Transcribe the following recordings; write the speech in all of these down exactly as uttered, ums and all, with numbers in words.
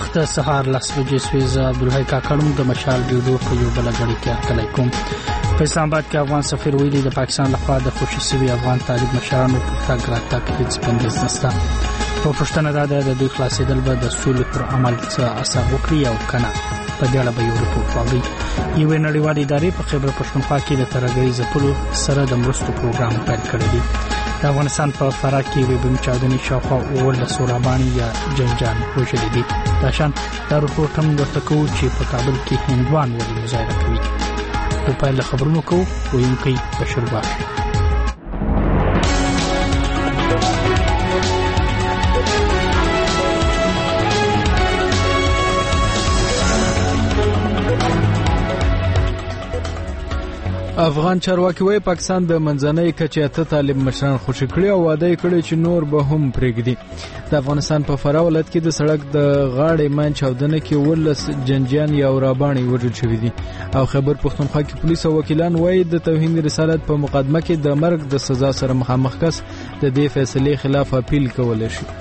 وخت سهار لس بجې سوي. زه عبدالحی کاکړم د مشال ډیوډو په یو بله غړي کې هرکلی کوم. په اسلام آباد کې افغان سفیر ویلي د پاکستان لخوا د خوشي سوي افغان طالب مشرانو په تګ راتګ هېڅ بندیز نشته. په پوښتنه دا ده د دوی خلاصېدل به د سولې پر عمل څه اثر وکړي او که نه. په دې اړه به یو رپورټ واورئ. یوې نړیوالې ادارې په خیبر پښتونخوا کې د ترهګرۍ ځپلو سره د مرستو پروګرام پیل کړی دی. د افغانستان په فراه کې یوې بمي چاودنې شاوخوا اوولس وراباڼې یا جنجال وژلي دي. دا شان دا رپورټ هم درته کوو چې په کابل کې هندوان ولې مظاهره کوي. په پیل له خبرونو کوو ویونکی بشیر باش. افغان چارواکي وايي پاکستان د منځنۍ کچې اته طالب مشران خوشي کړي او وعده یې کړې چې نور به هم پرېږدي. د افغانستان په فراه ولایت کې د سړک د غاړې مان چاودنه کې ولس جنجان یا وراباڼې وژل شوي دي او خیبر پښتونخوا کې پولیس او وکیلان وايي د توهین رسالت په مقدمه کې د مرګ د سزا سره مخامخ کس د دې فیصلې خلاف اپیل کولی شي.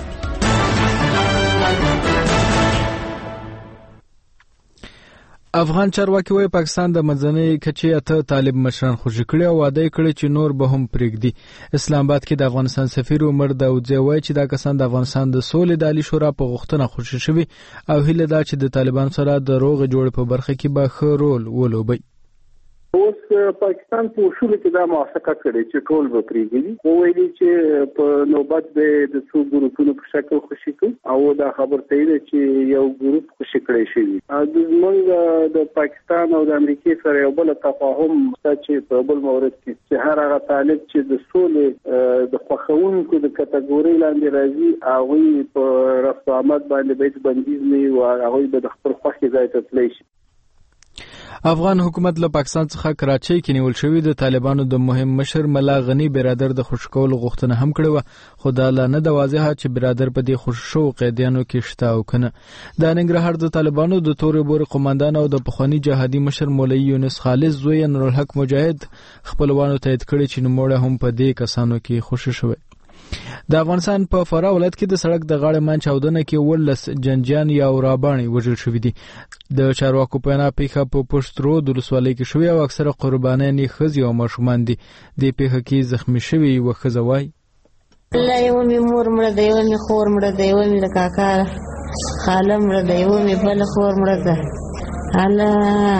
افغان چارواکي وايي پاکستان د منځنۍ کچې اته طالب مشران خوشي کړي او وعده یې کړې چې نور به هم پرېږدي. اسلام آباد کې د افغانستان سفیر عمر داودزی وايي چې دا کسان د افغانستان د سولې د عالی شورا په غوښتنه خوشي شوي او هیله ده چې د طالبانو سره د روغې جوړې په برخه کې به ښه رول ولوبي. اوس پاکستان په اصول کې دا موافقه کړې چې ټول به پرېږدي. خو ویلي چې په نوبت به د څو ګروپونو په شکل خوشي کړي او دا خبر ته دی چې یو ګروپ خوشي کړی شوی. موږ د پاکستان او د امریکای سره یو بل تفاهم چې په بل مورد کې چې هر هغه طالب چې د سولې د خوښونکو د کټګورۍ لاندې راځي هغوی په رفت آمد باندې به هېڅ بندیز نه وي او هغوی به د خپل خوښې ځای ته تللی شي. افغان حکومت له پاکستان څخه کراچۍ کې نیول شوی د طالبانو د مهم مشر ملا غنی برادر د خوشي کولو غوښتنه هم کړې وه، خو دا لا نه ده واضحه چې برادر په دې خوشي شوو قیدیانو کې شته او که نه. د ننګرهار د طالبانو د تورې بورې قوماندان او د پخواني جهادي مشر مولوي یونس خالص زوی نورالحق مجاهد خپلوانو تایید کړي چې نوموړی هم په دې کسانو کې خوشي شوی. د افغانستان په فراه ولایت کې د سړک د غاړې مان چاودنه کې ولس جنجان یا وراباڼې وژل شوي دي. د چارواکو په وینا پیښه په پشت رود ولسوالۍ کې شوې او اکثره قربانیان یې ښځې او ماشومان دي. دې پیښه کې زخمي شوې یوه ښځه وایي الله یوه مې مور مړه ده، یوه مې خور مړه ده، یوه مې د کاکا خاله مړه ده، یوه مې بله خور مړه ده، الله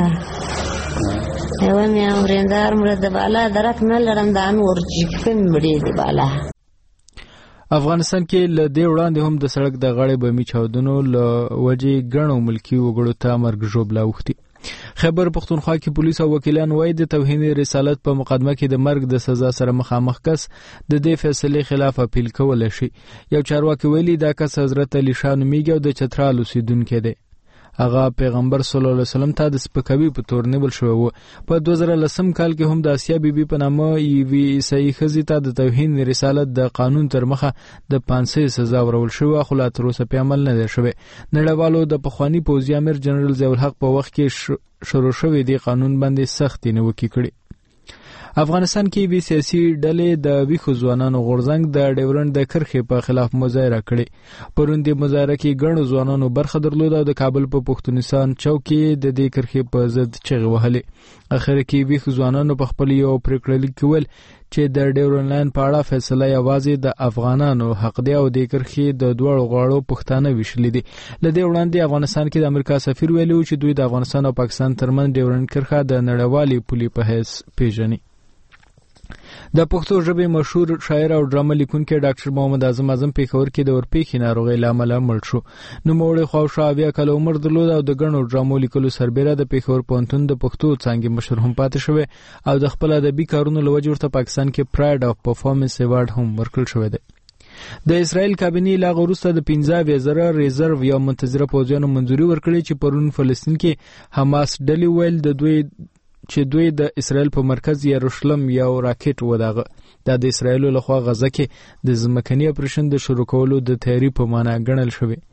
یوه مې اورېندار مړه ده. بالا درک نه لرم دا نور چې کوم مړې دي بالا. افغانستان کې له دې وړاندې هم د سړک د غاړې بمي چاودنو له وجې ګڼو ملکي وګړو ته مرګ ژوبله اوښتي. خیبر پښتونخوا کې پولیس او وکیلان وايي د توهین رسالت په مقدمه کې د مرګ د سزا سره مخامخ کس د دې فیصلې خلاف اپیل کولی شي. یو چارواکي ویلي دا کس حضرت علی شاه نومیږي او د چترال اوسیدونکی دی. هغه پیغمبر صلی الله علیه وسلم ته د سپکاوي په تور نیول شوی و. په دوه زره لسم کال کې هم د آسیا بیبي په نامه یوې عیسایي ښځې ته د توهین رسالت د قانون تر مخه د پانسۍ سزا ورول شوې، خو لا تر اوسه پې عمل نه دی شوی. نړیوالو د پخواني پوځي امیر جنرال ضیاء الحق په وخت کې شروع شوی دی قانون باندې سختې نیوکې کړي. افغانستان کې وی سیاسي ډلې د ویښو ځوانانو غورځنګ د ډیورنډ د کرښې په خلاف مظاهره کړې. پرون د مظاهره کې ګڼو ځوانانو برخه درلوده او د کابل په پښتونستان چوک کې د دې کرښې په ضد چغې وهلې. اخر کې ویښو ځوانانو په خپل یو پریکړه لیک کې ویل چې د ډیورنډ لاین په اړه فیصله یوازې د افغانانو حق دی او د کرښې د دواړو غاړو پښتانه ویشلي دي. له دې وړاندې افغانستان کې د امریکا سفیر ویلي و چې دوی د افغانستان او پاکستان ترمنځ ډیورنډ کرښه د نړیوالې پولې په حیث پیژني. د پښتو ژبې مشهور شاعر او ډرامه لیکونکی ډاکټر محمد اعظم اعظم پېښور کې د ورپېښې ناروغۍ له امله مړ شو. نوموړی خواوشا اویا کاله عمر درلود او د ګڼو ډرامو لیکلو سربیره د پېښور پوهنتون د پښتو څانګې مشر هم پاتې شوی او د خپل ادبي کارونو له وجې ورته پاکستان کې پراید آف پرفارمنس ایوارډ هم ورکړل شوی دی. د اسرائیل کابینې لا وروسته د پنځه اویا زره ریزرو یا منتظره پوځیانو منظوري ورکړې چې پرون فلسطین کې حماس ډلې ویل د دوی چې دوی د اسرائیل په مرکز یروشلم یو راکټ وداغه. دا د اسرائیل لخوا غزه کې د ځمکني اپریشن د شروع کولو د تیاری په معنا ګڼل شوی.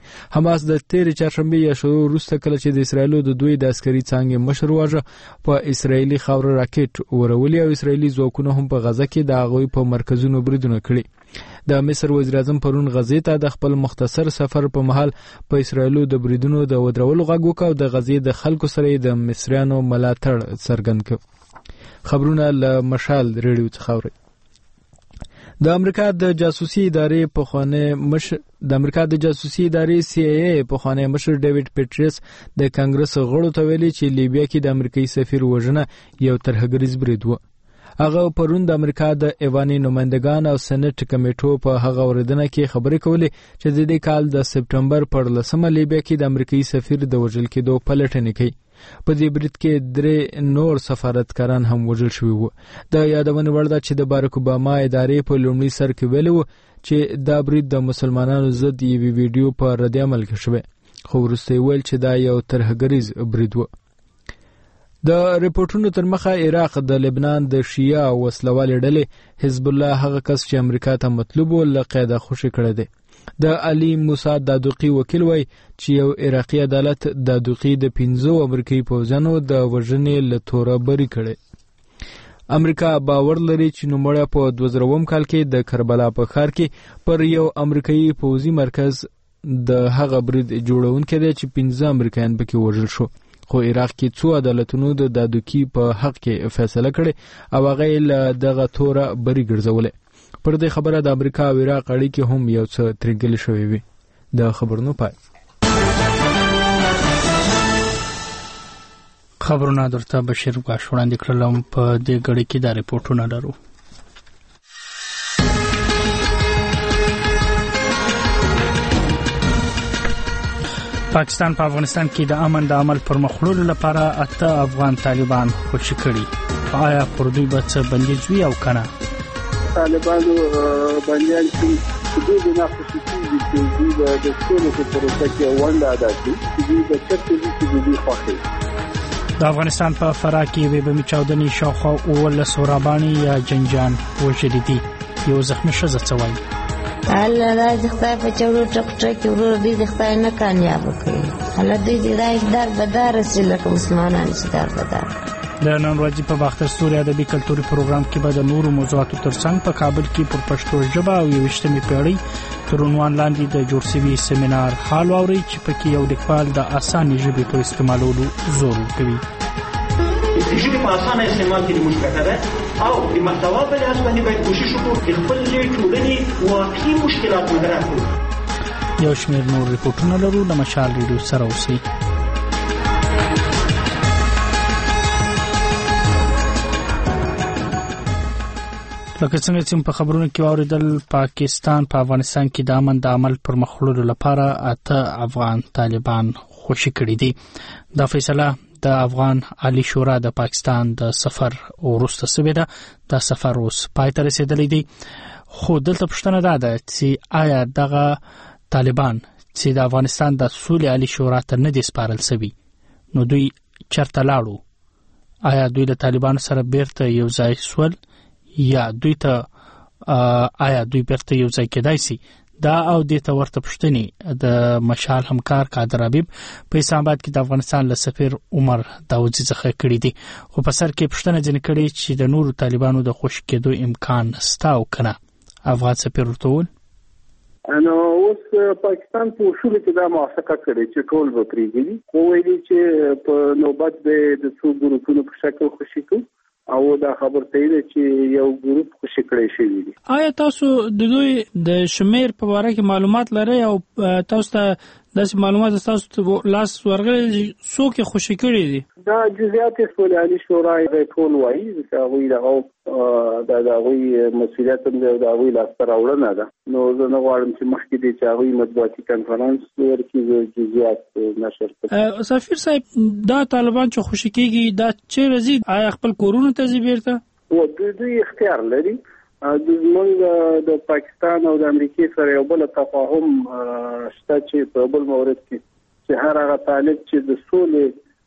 حماس د تیر چهارشنبه یا شروع وروسته کله چې د اسرایل د دوی د عسکري څانګې مشر واژه په اسرایلی خاور راکټ ورولي او اسرایلی ځواکونه هم په غزه کې د هغوی په مرکزونو بریدونه کړي د مصر وزیر اعظم پرون غزې ته د خپل مختصر سفر په مهال په اسرایل د بریدونو د ودرولو غږ وکړ او د غزې د خلکو سره د مصریانو ملاتړ څرګند کړ. خبرونه له مشال ریډیو څخه اوري. د امریکا د جاسوسي ادارې په خانه مشر د امریکا د جاسوسي ادارې سی ای ای په خانه مشر ډیوډ پیټریس د کانګرس غړو ته ویلي چې لیبیا کې د امریکایي سفیر وژنه یو ترهګریز برید و. هغه پرون د امریکا د ایواني نمائندگان او سېنات کمیټو په هغه وردنه کې خبرې کولې چې د دې کال د سپټمبر پر لسمه لیبیا کې د امریکایي سفیر د وژل کېدو پلټنې کوي. په دې برید کې درې نور سفارتکاران هم وژل شوي وو. د یادونه وړ ده چې د باراک اوباما ادارې په لومړي سر کې ویلي وو چې دا برید د مسلمانانو ضد یوې ویډیو په رد عمل کې شوی، خو وروسته یې ویل چې دا یو ترهګریز برید و. د ریپورتونو تر مخه عراق د لبنان د شیعه وسلوالې ډلې حزب الله هغه کس چې امریکا ته مطلوب و له قیده خوشي کړی دی. د علي موسی دادوقي وکیل وای چې یو عراقي عدالت دادوقي د پنځو امریکایي پوځیانو د وژنې له توره بری کړي. امریکا باور لري چې نوموړی په دوه زره اووه کال کې د کربلا په ښار کې پر یو امریکایي پوځي مرکز د هغه برید جوړونکی دی چې پنځه امریکایان پکې وژل شو، خو عراق کې څو عدالتونو د دادوقي په حق کې فیصله کړې او هغه یې له دغه توره بری ګرځولې. پر دې خبره د امریکا او عراق اړیکې هم یو څه ترنګلې شوې وي. د خبرونو پای. خبرونه درته بشیر غاښ وړاندې کړل. په دې غړي کې دا ریپورتونه لرو. پاکستان په افغانستان کې د امن د عمل پر مخ وړلو لپاره اته افغان طالبان خوشي کړي. آیا پر دوی به څه بندیز وي او کنه؟ طالبانو باندې چې دوی د ناخوشي کیږي چې دوی د ټولو په پروسه کې ونډه ادا کوي، چې دوی د چرته چې دوی خوښي. د افغانستان په فراه کې وې بمي چاودنې شاوخوا اوولس ورابانی یا جنجان وژل دي. یو زخمی ښځه څه وایي؟ الله دا خدای په چورو ټک ټک ورور دي د خدای نه کامیاب کړي. الله دې دې راځي در بدار سي لکه مسلمانان چې در بدار. د نن ورځې په باختر ستوري ادبي کلتوري پروګرام کې به د نورو موضوعاتو ترڅنګ په کابل کې پر پښتو ژبه او یوویشتمې پیړۍ تر عنوان لاندې د جوړ شوي سیمینار حال واورئ چې پکې یو لیکوال د اسانه ژبې په استعمالولو زور ورکوي. د ژبې په اسانه استعمال کې موږ کړه او د محتوا په لحاظ باندې باید کوشش وکړو چې خپل ټولنې واقعي مشکلات مدرک کړو. یو شمېر نور ریپورتونه لرو. د مشال ریډیو سره اوسئ. لکه څنګه چې په خبرونو کې واوریدل، پاکستان په افغانستان کې د امن د عمل پر مخ وړلو لپاره اته افغان طالبان خوشي کړي دي. دا فیصله د افغان عالی شورا د پاکستان د سفر وروسته شوې ده. دا سفر اوس پای ته رسیدلی دی، خو دلته پوښتنه ده ده چې آیا دغه طالبان چې د افغانستان د سولې عالی شورا ته نه دي سپارل شوي، نو دوی چرته لاړو؟ آیا دوی د طالبانو سره بیرته یو ځای سول یا دوی ته آیا دوی بیرته یو ځای کېدای شي؟ دا او د ته ورته پښتني د مشال همکار قادر حبیب په اسلام آباد کې د افغانستان له سفیر عمر داودزي څخه کړی دي. خو په سر کې پښتنه ځنې کړي چې د نورو طالبانو د خوش کېدو امکان شته او کنه. افغان سفیر ورته وویل نو اوس پاکستان په اصول کې دا موافقه کړې چې ټول به پریږدي، خو ویلي چې په نوبت د څو ګروپونو په شکل خوشي کوي او دا خبر ته دی چې یو ګروپ خوشي کړی شوی دی. آیا تاسو د دوی د شمیر په اړه کې معلومات لرئ او تاسو ته داسې معلومات تاسو ته لاس ورغلي څوک خوشي کړی دي؟ دا جزئیات سولې عالی شورا یې ټول وایي چې هغه دغه دا د هغه مسؤلیت هم د هغه لاس تر راوړنه ده. نو زه نه غواړم چې مخکې دې چې هغه مطبوعاتي کنفرانس ورکړي جزئیات نشر کړي. سفیر صاحب، دا طالبان چې خوشي کیږي دا چې رزي آیا خپل کورونه ته ځي بیرته؟ و دوی اختیار لري. د زمونږ د پاکستان او د امریکای سره یو بل تفاهم شته چې په بل مورد کې چې هر هغه طالب چې د سولې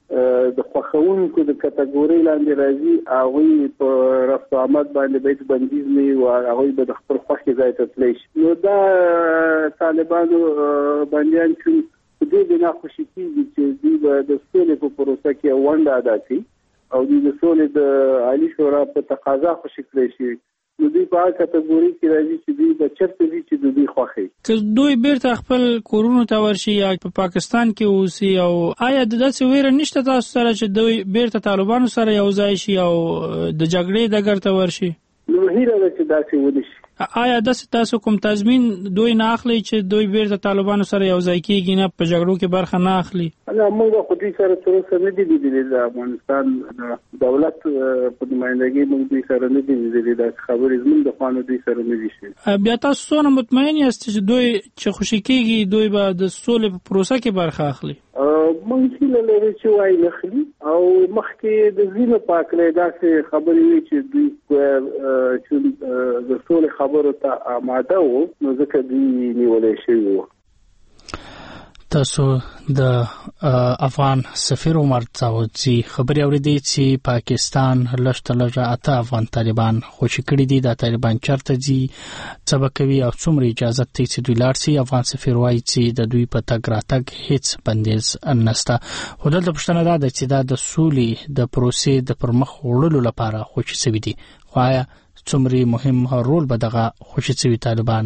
د خوښونکو د کټګورۍ لاندې راځي هغوی په رفت و آمد باندې باید بندیز نه وي او هغوی به د خپل خوښې ځای ته تللی شي. نو دا طالبانو بندیان چې په دې بنا خوشي کېږي چې دوی به د سولې په پروسه کې ونډه ادا کړي او دوی د سولې د عالي شورا په تقاضا خوشي کړی شي. نو دوی په هغه کټګورۍ کې راځي چې دوی به چېرته ځي چې د دوی خوښ وي. که دوی بیرته خپل کورونو ته ورشي یا په پاکستان کې اوسي، او آیا د داسې ویره نشته تاسو سره چې دوی بیرته طالبانو سره یو ځای شي او د جګړې ډګر ته ورشي؟ نو هیله ده چې داسې ونه شي. آیا داسې تاسو کوم تضمین دوی نه اخلي چې دوی بیرته طالبانو سره یو ځای کېږي، نه په جګړو کې برخه نه اخلي؟ نه، موږ خو دوی سره تر اوسه نه دي لیدلي. د افغانستان د دولت په نمایندګۍ موږ دوی سره نه دي لیدلي. داسې خبرې زموږ د خوا نه دوی سره نه دي شوي. بیا تاسو څونه مطمئن یاست چې دوی چې خوشي کېږي دوی به د سولې په پروسه کې برخه اخلي؟ موږ هیله لرو چې وایي نخلي او مخکې د ځینو په هکله داسې خبرې وي چې دوی چې د سولې خبرو ته آماده وو، نو ځکه دوی نیولی شوي وو. تاسو د افغان سفیر عمر داودزي خبرې اورېدې چې پاکستان لږ تر لږه اته افغان طالبان خوشي کړي دي. دا طالبان چېرته ځي، څه به کوي او څومره اجازه دی چې دوی لاړ شي؟ افغان سفیر وایي چې د دوی په تګ راتګ هیڅ بندیز نشته. خو دلته پوښتنه دا ده چې دا د سولې د پروسې د پرمخ وړلو لپاره خوشي شوي دي. خو آیا څومره مهم رول به دغه خوشي شوي طالبان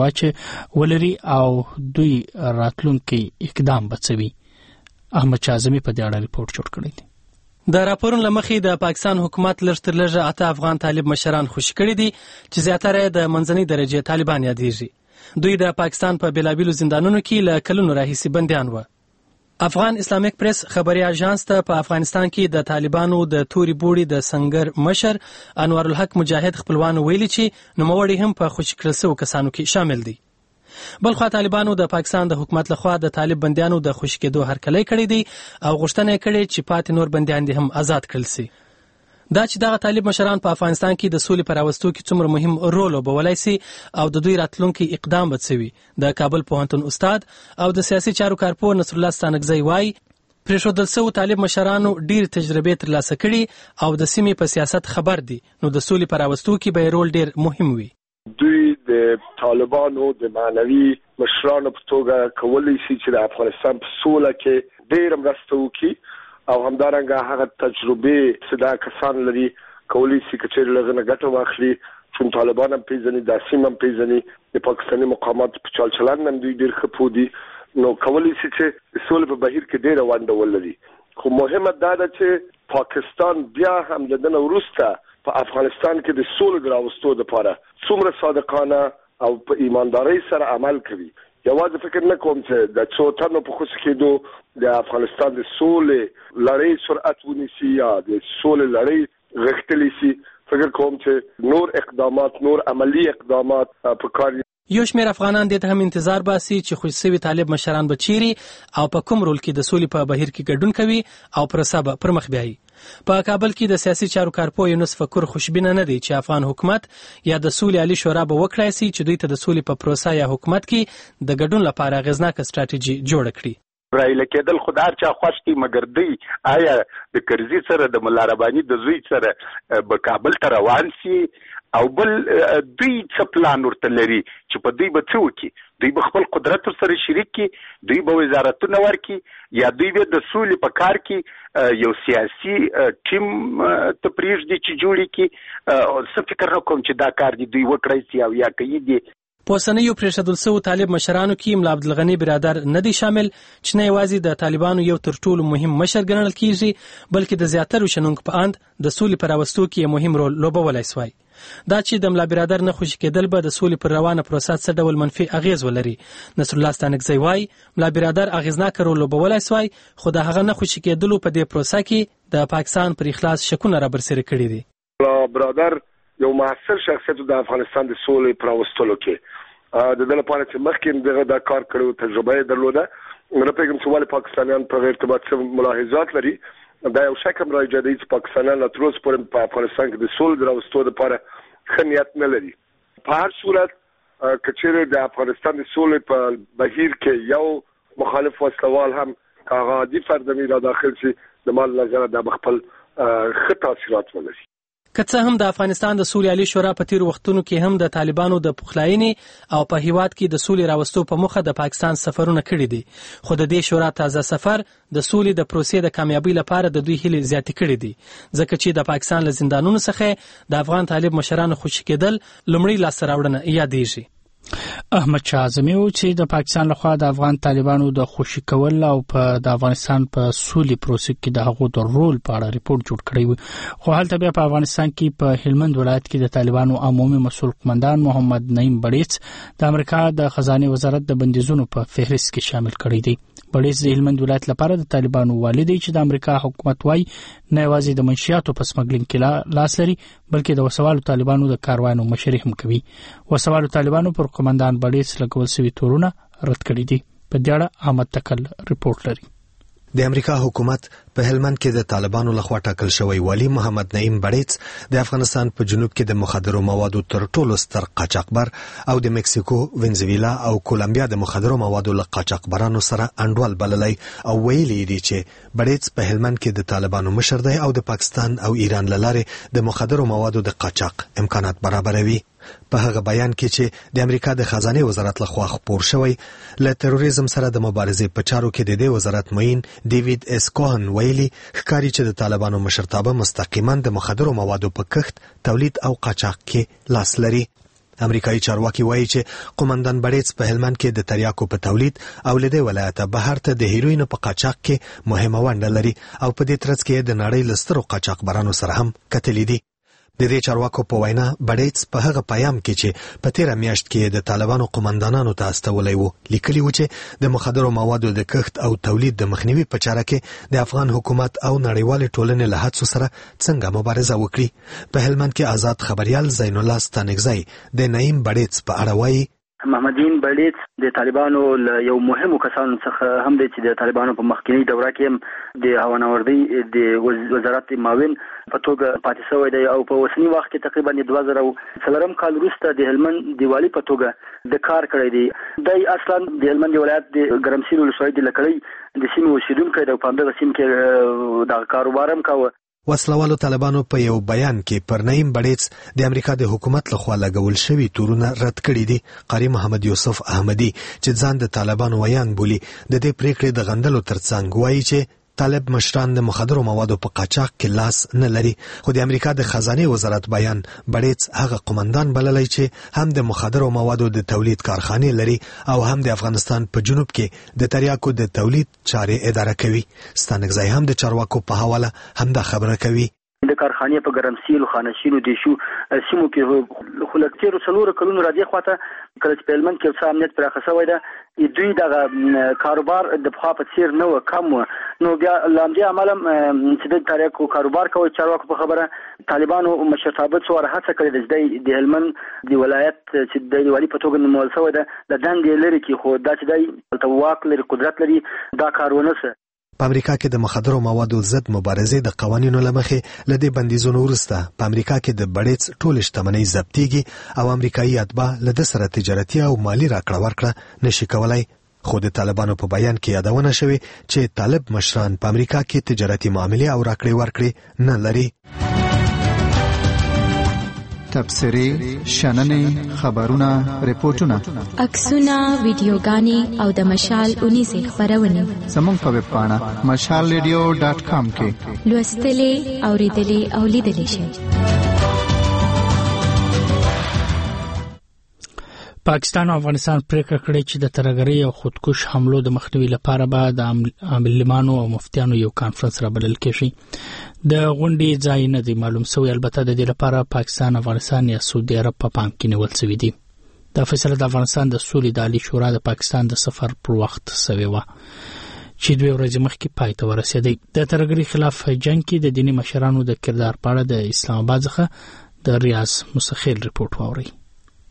واچي ولري او دوی راتلونکي اقدام بڅوي؟ احمد شاعظمي په دې اړه ریپورت جوړ کړی دی. د راپورونو لمخې د پاکستان حکومت لږ تر لږه اته افغان طالب مشران خوشي کړي دي چې زیاتره د منځنۍ درجې طالبان یادېږي. دوی د پاکستان په بیلابیلو زندانونو کې له کلونو راهیسې بندیان وو. افغان اسلامیک پریس خبري اژانس ته په افغانستان کې د طالبانو د توري بوړي د سنگر مشر انوار الحق مجاهد خپلوان ویلي چې نوموړي هم په خوشي کړل شوو کسانو کې شامل دي. بلخو طالبانو د پاکستان د حکومت لخوا د طالب بندیانو د خوشي کېدو هرکلی کړی دی او غوښتنه کړې چې پاتې نور بندیان دي هم آزاد کړل شي. دا چې دغه طالب مشران په افغانستان کې د سولې پر راوستو کې څومره مهم رول لوبولی شي او د دوی راتلونکي اقدام به څه وي، د کابل پوهنتون استاد او د سیاسي چارو کارپوه نصر الله ستانکزی وایي پرېښودل شوو طالب مشرانو ډېر تجربې ترلاسه کړي او د سیمې په سیاست خبر دي، نو د سولې پر راوستو کې به یې رول ډېر مهم وي. دوی د طالبانو د معنوي مشرانو په توګه کولی شي چې د افغانستان په سوله کې ډېره مرسته وکړي او همدارنګه هغه تجربې چې دا کسان لري کولی شي که چېرې له هغه نه ګټه واخلي. چون طالبان هم پېژني، دا سیمه هم پېژني، د پاکستاني مقاماتو په چال چلند هم دوی ډېر ښه پوه دي، نو کولی شي چې د سولې په بهیر کې ډېره ونډه ولري. خو مهمه دا ده چې پاکستان بیا هم له دې نه وروسته په افغانستان کې د سولې د راوستو دپاره څومره صادقانه او په ایماندارۍ سره عمل کوي. یوازې فکر نه کوم چې د څو تنو په خوشي کېدو د افغانستان د سولې لړۍ سرعت ونیسي یا د سولې لړۍ غښتلی شي. فکر کوم چې نور اقدامات، نور عملی اقدامات په کار. یو شمېر افغانان دې ته هم انتظار باسي چې خوشي شوي طالب مشران به چیرې او په کوم رول کې د سولې په بهیر کې ګډون کوي او پروسه به پر مخ بیایي. په کابل کې د سیاسي چارو کارپوه یونس فکر خوشبینه نه دی چې افغان حکومت یا د سولې عالي شورا به وکړای شي چې دوی ته د سولې په پروسه یا حکومت کې د ګډون لپاره اغېزناکه ستراتیژي جوړه کړي. رایله کېدل خو د هر چا خوښ دي، مګر دوی آیا د کرزي سره د ملا رباني د زوی سره به کابل ته روان شي او بل دوی څه پلان ورته لري چې په دوی به څه وکړي؟ دوی به خپل قدرت سره شریک کړي، دوی به وزارتونه ورکړي یا دوی به د سولې په کار کې یو سیاسي ټیم ته پرېږدي چې جوړ کړي؟ څه فکر نه کوم چې دا کار دي دوی وکړی شي او یا کوي دي. په اوسنیو پرېښودل شوو طالب مشرانو کې ملا عبدالغني برادر نه دی شامل چې نه یوازې د طالبانو یو تر ټولو مهم مشر ګڼل کېږي بلکې د زیاترو شنونکو په اند د سولې په راوستو کې مهم رول لوبولی سوی. دا چې د ملا برادر نه خوشي کېدل به د سولې پر روانه پروسه څه ډول منفي اغېز ولري. نصر الله ستانکزی وایي ملا برادر اغېزناکه رول لوبولی سوی، خو د هغه نه خوشي کېدلو په دې پروسه کې د پاکستان پر اخلاص شکونه را برسېره کړي دي. ملا برادر یو مؤثر شخصیت د افغانستان د سولې پر راوستلو کې د دې لپاره چې مخکې دغه دا کار کړو، تجربه یې درلوده. نه پوهېږم چې ولې پاکستانیان په هغه ارتباط څه ملاحظات لري. دا یو شک هم راجع دی چې پاکستانیان لا تر اوسه پورې په افغانستان کې د سولې د راوستو دپاره ښه نیت نه لري. په هر صورت که چېرې د افغانستان د سولې په بهیر کې یو مخالف وسلوال هم که هغه عادي فرد هم را داخل شي، د مال نظر د خپل ښه تاثیرات ولري. که څه هم د افغانستان د سولې عالی شورا په تیر وختونو کې هم د طالبانو د پخلاینې او په هیواد کې د سولې راوستو په مخه د پاکستان سفرونه کړي دي، خو د دې شورا تازه سفر د سولې د پروسې د کامیابی لپاره د دوی هیلې زیاتې کړي دي، ځکه چې د پاکستان له زندانونو څخه د افغان طالب مشرانو خوشي کېدل لومړی لاسته راوړنه یادېږي. احمد شاه اعظمي و چې د پاکستان لخوا د افغان طالبانو د خوشي کول او په د افغانستان په سولې پروسې کې د هغو د رول په اړه ریپورت جوړ کړی و، خو هلته بیا په افغانستان کې په هلمند ولایت کې د طالبانو عمومي مسؤل قومندان محمد نعیم بړیڅ د امریکا د خزانه وزارت د بندیزونو په فهرست کې شامل کړی دی. بړیڅ د هلمند ولایت لپاره د طالبانو والي دی چې د امریکا حکومت وايي نه یوازې د منشیاتو په سمګلینګ کې لاس لري بلکې د وسوالو طالبانو د کاروانو مشري هم کوي. وسوالو طالبانو پر قومندان بړیڅ لګول شوی تورونه رد کړي دي. په دې اړه احمد تکل رپورت لري. د امریکا حکومت په هلمند کې د طالبانو لخوا ټاکل شوی والی محمد نعیم بړیڅ د افغانستان په جنوب کې د مخدرو موادو تر ټولو ستر قاچاقبر او د مکسیکو، وینزویلا او کولمبیا د مخدرو موادو له قاچاقبرانو سره انډول بللی او ویلي دي چې بړیڅ په هلمند کې د طالبانو مشر دی او د پاکستان او ایران له لارې د مخدرو موادو د قاچاق امکانات برابروي. په هغه بیان کې چې د امریکا د خزانه وزارت لخوا خپور شوی له تروریزم سره د مبارزې په چارو کې د دې وزارت معین ډیوډ اس کوهن ویلي ښکاري چې د طالبانو مشرتابه مستقیما د مخدرو موادو په کښت، تولید او قاچاق کې لاس لري. امریکایي چارواکي وایي چې قومندان بړیڅ په هلمند کې د تریاکو په تولید او له دې ولایته بهر ته د هیروین په قاچاق کې مهمه ونډه لري او په دې ترڅ کې د نړۍ له سترو قاچاقبرانو سره هم کتلي دي. د دې چارواکو په وینا بړیڅ په هغه پیام کې چې په تیره میاشت کې د طالبانو قومندانانو ته استولی وو لیکلي و چې د مخدرو موادو د کښت او تولید د مخنیوي په چاره کې د افغان حکومت او نړیوالې ټولنې له هڅو سره څنګه مبارزه وکړي. په هلمند کې آزاد خبريال زین الله ستانګزی د نعیم بړیڅ په اړه وایي محمدین بړیڅ د طالبانو یو مهمو کسانو څخه هم دی چې د طالبانو په مخکینی دوره کې د هوانوردی د وزارت معاون په توګه پاتې شوی دی او په اوسنی وخت کې تقریبا دوه زره څلورم کال وروسته د هلمند د والي په توګه د کار کړی دی. دی اصلا د هلمند ولایت د ګرمسیر ولسوالۍ د لکړی د سیمې اوسیدونکی دی او په همدغه سیمه کې د کاروبار هم کاوه. وسلوالو طالبانو په یو بیان کې پر نعیم بړیڅ د امریکا د حکومت لخوا لګول شوی تورونه رد کړي دي. قاری محمد یوسف احمدی چې ځان د طالبانو ویان بولي د دې پریکړې د غندلو ترڅنګ وایي چې طالب مشران د مخدرو موادو په قاچاق کې لاس نه لري، خو د امریکا د خزانه وزارت بیان بړیڅ هغه قومندان بللی چې هم د مخدرو موادو د تولید کارخانې لري او هم د افغانستان په جنوب کې د تریاکو د تولید چارې اداره کوي. ستانګزی هم د چارواکو په حواله همدا خبره کوي. د کارخانې په ګرمسیلو، خانشینو، دیشو سیمو کې خو له تېرو څلورو کلونو راځي خواته کله چې په هلمند کې څه امنیت پراخه شوی ده دوی دغه کاروبار د پخوا په څیر نه و، کم و. نو بیا له همدې امله چې د تریاکو کاروبار کوي چارواکو په خبره طالبانو مشرتابه څو واره هڅه کړې ده چې د هلمند د ولایت چې د والي په توګه نومول شوی ده له دندې لرې کړي، خو دا چې دی هلته واک لري، قدرت لري، دا کار ونه شه. په امریکا کې د مخدرو موادو ضد مبارزې د قوانینو لمخې له دې بندیزونو وروسته په امریکا کې د بړیڅ ټولې شتمنۍ ضبطېږي او امریکایي اتباع له ده سره تجارتي او مالي راکړه ورکړه نشي کولی. خو د طالبانو په بیان کې یادونه شوې چې طالب مشران په امریکا کې تجارتي معاملې او راکړې ورکړې نه لري. تبصرې، شننې، خبرونه، ریپورتونه، عکسونه، ویډیوګانې او د مشال اونیزې خبرونه زموږ په ویب پاڼه مشال ریډیو ډاټ کام کې لوستلې، اوریدلې او لیدلې شئ. پاکستان او افغانستان پریکړه کړې چې د ترهګرۍ او خودکش حملو د مخنیوي لپاره به د عاملانو او مفتیانو یو کانفرنس رابلل کېږي. د غونډې ځای نه دی معلوم شوی، البته د دې لپاره پاکستان، افغانستان یا سعودي عرب په پام کې نیول شوی دی. دا فیصله د افغانستان د سولې د عالی شورا د پاکستان د سفر پر وخت شوی و چې دوه ورځې مخکې پای ته ورسېدی. د ترهګرۍ خلاف جنگ کې د دیني مشرانو د کردار په اړه د اسلام آباد څخه د ریاض مستخیل ریپورت واوري.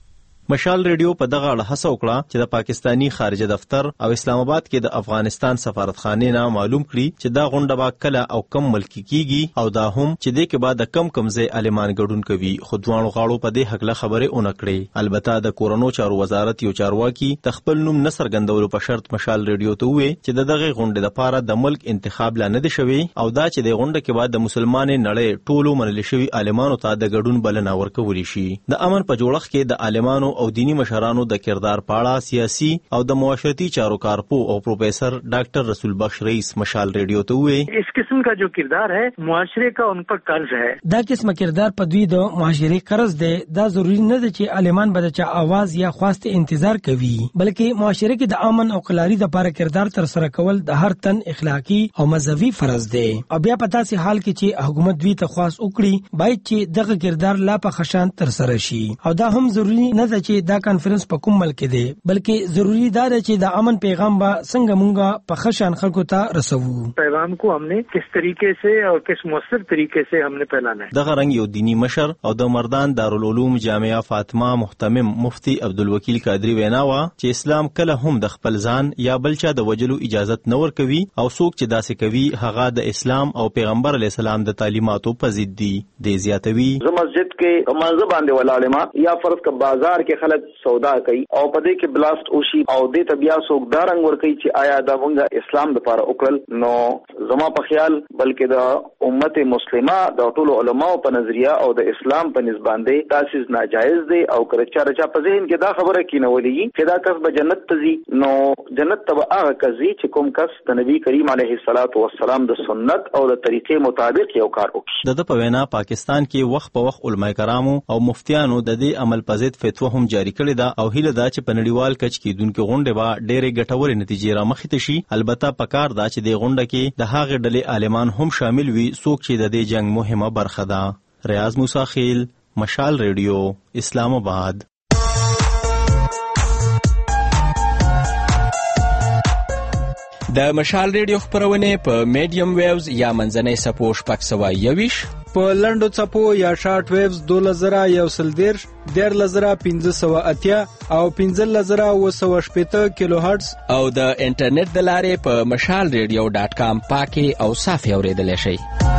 مشال ریډیو په دغه اړه هڅه وکړه چې د پاکستانی خارجه دفتر او اسلام آباد کې د افغانستان سفارتخانې نه معلوم کړي چې دا غونډه به کله او کم ملکی کیږي او دا هم چې د کې بعد کم کم ځای عالمان ګډون کوي. خو دوانو غاړو په دې حق له خبره اون کړې. البته د کورونو چارو وزارت یو چارواکي د خپل نوم نصر غندولو په شرط مشال ریډیو ته وې چې د دغه غونډې لپاره د ملک انتخاب لا نه دي شوی او دا چې د غونډه کې بعد د مسلمان نړۍ ټولو منل شوی عالمانو ته د ګډون بلنه ورکول شي. د امن په جوړښت کې د عالمانو او دینی مشرانو د کردار پاړه سیاسي او د معاشرتی چارو کارپو او پروفیسر ډاکټر رسول بخش رئیس مشال ریډیو ته وې اس قسم کا جو کردار ہے معاشرے کا ان پر قرض ہے. دا قسم کردار په دوی د معاشري قرض دی. دا ضروری نه ده چې عالمان به د چا आवाज یا خواست انتظار کوي بلکې معاشره کې د امن او قلاري د لپاره کردار تر سره کول د هر تن اخلاقی او مذهبي فرض دی. او بیا په تاسې حال کې چې حکومت دوی ته خواست وکړي باید چې دغه کردار لا په خشان تر سره شي. او دا هم ضروری نه ده چې دا کانفرنس په کوم ملک دی بلکې ضروری دا ده چې د امن پیغام به څنګه مونږه په خشان خلکو ته رسوو. پیغام کو ہم نے کس طریقے سے اور کس مؤثر طریقے سے ہم نے پھیلانا ہے. دغه رنګ یو دینی مشر او د مردان دارالعلوم جامعه فاطمه محتمم مفتی عبدالوکیل قادری ویناوه چې اسلام کله هم د خپل ځان یا بلچا د وجلو اجازت نه ورکوي او څوک چې داسې کوي هغه د اسلام او پیغمبر علی السلام د تعلیماتو په ضد دي. د زیاتوي زه مسجد کې منځ باندې ولاړم ما یا فرض ک بازار کې خلک سودا کوي او په دې کې بلاست اوشي او دې تبیا څوک دا رنګ ور کوي چې آیا دا مونږه اسلام لپاره وکړل نو زما په خیال بلکې د امت مسلمه د ټولو علماو په نظریه او د اسلام په نسبت باندې تاسیس ناجایز دی او کله چې راځه په ذهن کې دا خبره کینولې چې دا کس به جنت ته ځي نو جنت ته هغه کس ځي چې کوم کس د نبی کریم علیه الصلاۃ والسلام د سنت او د طریقې مطابق یو کار وکړي. د په وینا پاکستان کې وخت په وخت علماء کرامو او مفتیانو د دې عمل په ضد فتوا هم جاری کړې ده او هیله ده چې په نړیوال کچ کې دونکو غونډه به ډېرې ګټورې نتیجې را مخې ته شي. البته پکار ده چې د غونډه کې د هغې ډلې عالمان هم شامل وي څوک چې د دې جنگ مهمه برخه ده. ریاض موسی خیل، مشال ریډیو، اسلام آباد. د مشال ریډیو خبرونه په میډیم ویوز یا منځنۍ سپو شپږ سوه یویش په لنډو څپو یا شارټ ویوز دوله زره یو سل دیرش دیارلس زره پنځه سوه اتیا او پنځلس زره اوه سوه شپېته کیلو هرټز او د انټرنیټ د لارې په مشال ریډیو ډاټ کام پاکي او صافي اورېدلی شئ.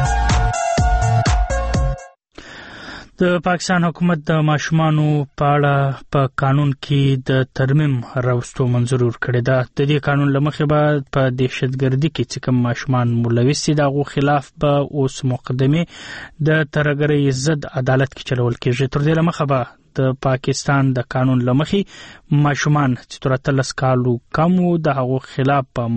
د پاکستان حکومت د ماشومانو په اړه په قانون کې د ترمیم راوستو منظور کړی ده. د دې قانون له مخې به په دهشتګردي کې چې کوم ماشومان ملوث دي د هغو خلاف به اوس مقدمې د ترهګرۍ ضد عدالت کې چلول کېږي. تر دې له مخه به د پاکستان د قانون له مخې ماشومان چې تر اتلس کالو کم وو د هغو خلاف په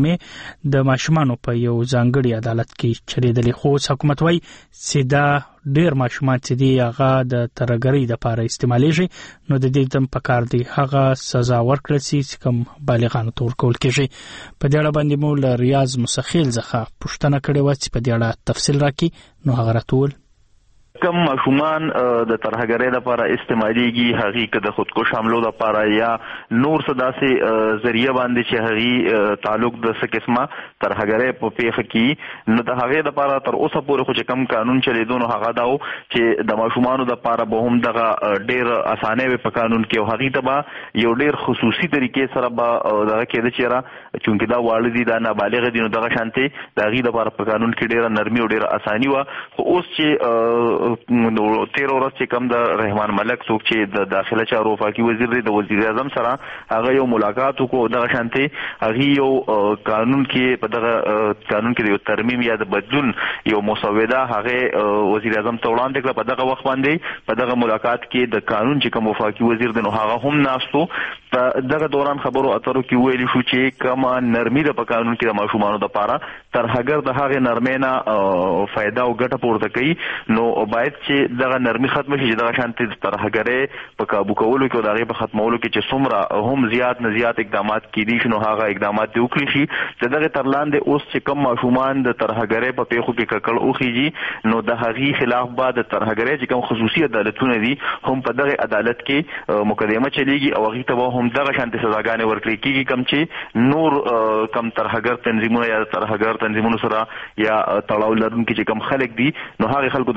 مقدمې د ماشومانو په یو ځانګړي عدالت کې چلیدلې. خو حکومت وايي چې دا ډېر ماشومان چې دي هغه د ترهګرۍ دپاره استعمالیږي نو د دې دم پکار دی هغه سزا ورکړل سي چې کوم بالغانو ته ورکول کېږي. په دې اړه باندې مو له ریاض مسخیل څخه پوښتنه کړې وه چې په دې اړه تفصیل راکړي نو هغه راته وویل کم ماشومان د ترهګرۍ لپاره استعماليږي هغه که د خودکش حملو لپاره یا نور څه داسې ذریعہ باندې چې هغه تعلق د څه قسمه ترهګرۍ په پیښه کې نو د هغه لپاره تر اوسه پورې خو چې کم قانون چلیدو نو هغه داو چې د ماشومانو لپاره به هم دغه ډېر اسانه وي په قانون کې او هغه ته به یو ډېر خصوصي طریقې سره به دغه کېده چې را چونکې دا واړه دي دا نابالغ دي نو دغه شانتي د هغه لپاره په قانون کې ډېر نرمي او ډېر اساني و. خو اوس چې نو تیر ورځ چې کوم د رحمان ملک څوک چې د داخله چارو وفاقي وزیر دی د وزیر اعظم سره هغه یو ملاقات وکړو دغه شانتي هغه یو قانون کې په دغه قانون کې یو ترمیم یا د بدلون یو مسوده هغه وزیر اعظم ته وړاندې کړه. په دغه وخت باندې په دغه ملاقات کې د قانون چې کوم وفاقي وزیر دی نو هغه هم ناستو. په دغه دوران خبرو اترو کې ویل شو چې کومه نرمي د په قانون کې د ماشومانو لپاره ترهګر د هغه نرمۍ نه فائدہ او ګټه پورته کوي نو باید چې دغه نرمي ختم شي چې دغه شانتي ترهګرۍ په کابو کولو کې او دغه په ختمولو کې چې څومره هم زیات نه زیات اقدامات کیدي شي نو هغه اقدامات دی وکړي شي چې دغه ترلاندې اوس چې کم ماشومان د ترهګرۍ په پیښو کې ککړ اوخیږي نو د هغه خلاف بعد ترهګرۍ چې کوم خصوصي عدالتونه دي هم په دغه عدالت کې مقدمه چلیږي او هغه ته هم دغه شانتي سزاګانې ورکړي کیږي کم چې نور کم ترهګر تنظیمونه یا ترهګر تنظیمونو سره یا تړاو لرونکي چې کم خلک دي نو هغه خلکو د څنګه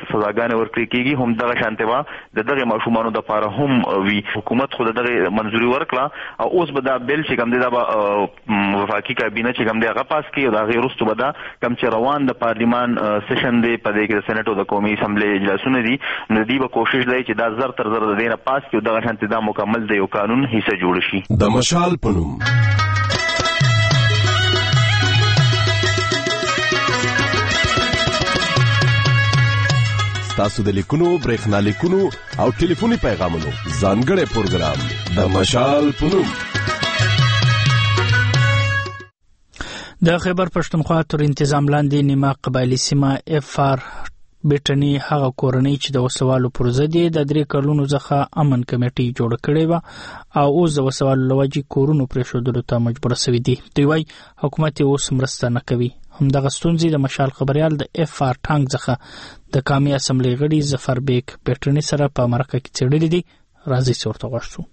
سزاګانې ورکړي کیږي هم دغه شانتوا د دغه ماشومانو د لپاره هم وی حکومت خو دغه منځوري ورکړه او اوس به دا بل چې کوم دی دا وفاقي کابینه چې کوم دی هغه پاس کړي او دا غیر وروسته به دا کوم چې روان د پارلیمان سیشن دی په دې کې د سېنات او د قومي اسمبلی اجلاسونه دي نو دوی به کوشش کوي چې دا زر تر زر د دینه پاس کړي او دغه شانتي دا مکمل د یو قانون حصہ جوړ شي. د مشال پنوم تاسو د لیکونو برېښنا لیکونو او ټلیفوني پیغامونو ځانګړی پروګرام د مشال پنوم د خیبر پښتونخوا تر تنظیم لاندې نیمه قبایلی سیمه اف آر بیٹنی هغه کورنۍ چې د وسوالو پر ضد د درې کلونو څخه امن کمیټي جوړ کړې و او اوس د وسوالو لوجي کورونو پرې شودلو ته مجبور شوی دی. دوی وايي حکومت اوس مرسته نه کوي. همدغه ستونزې د مشال خبريال د اف آر ټانک څخه د قومي اسمبلی غړي ظفر بیگ بیٹنی سره په مرکه کې چړلې دي. راځي څورته غوښتو.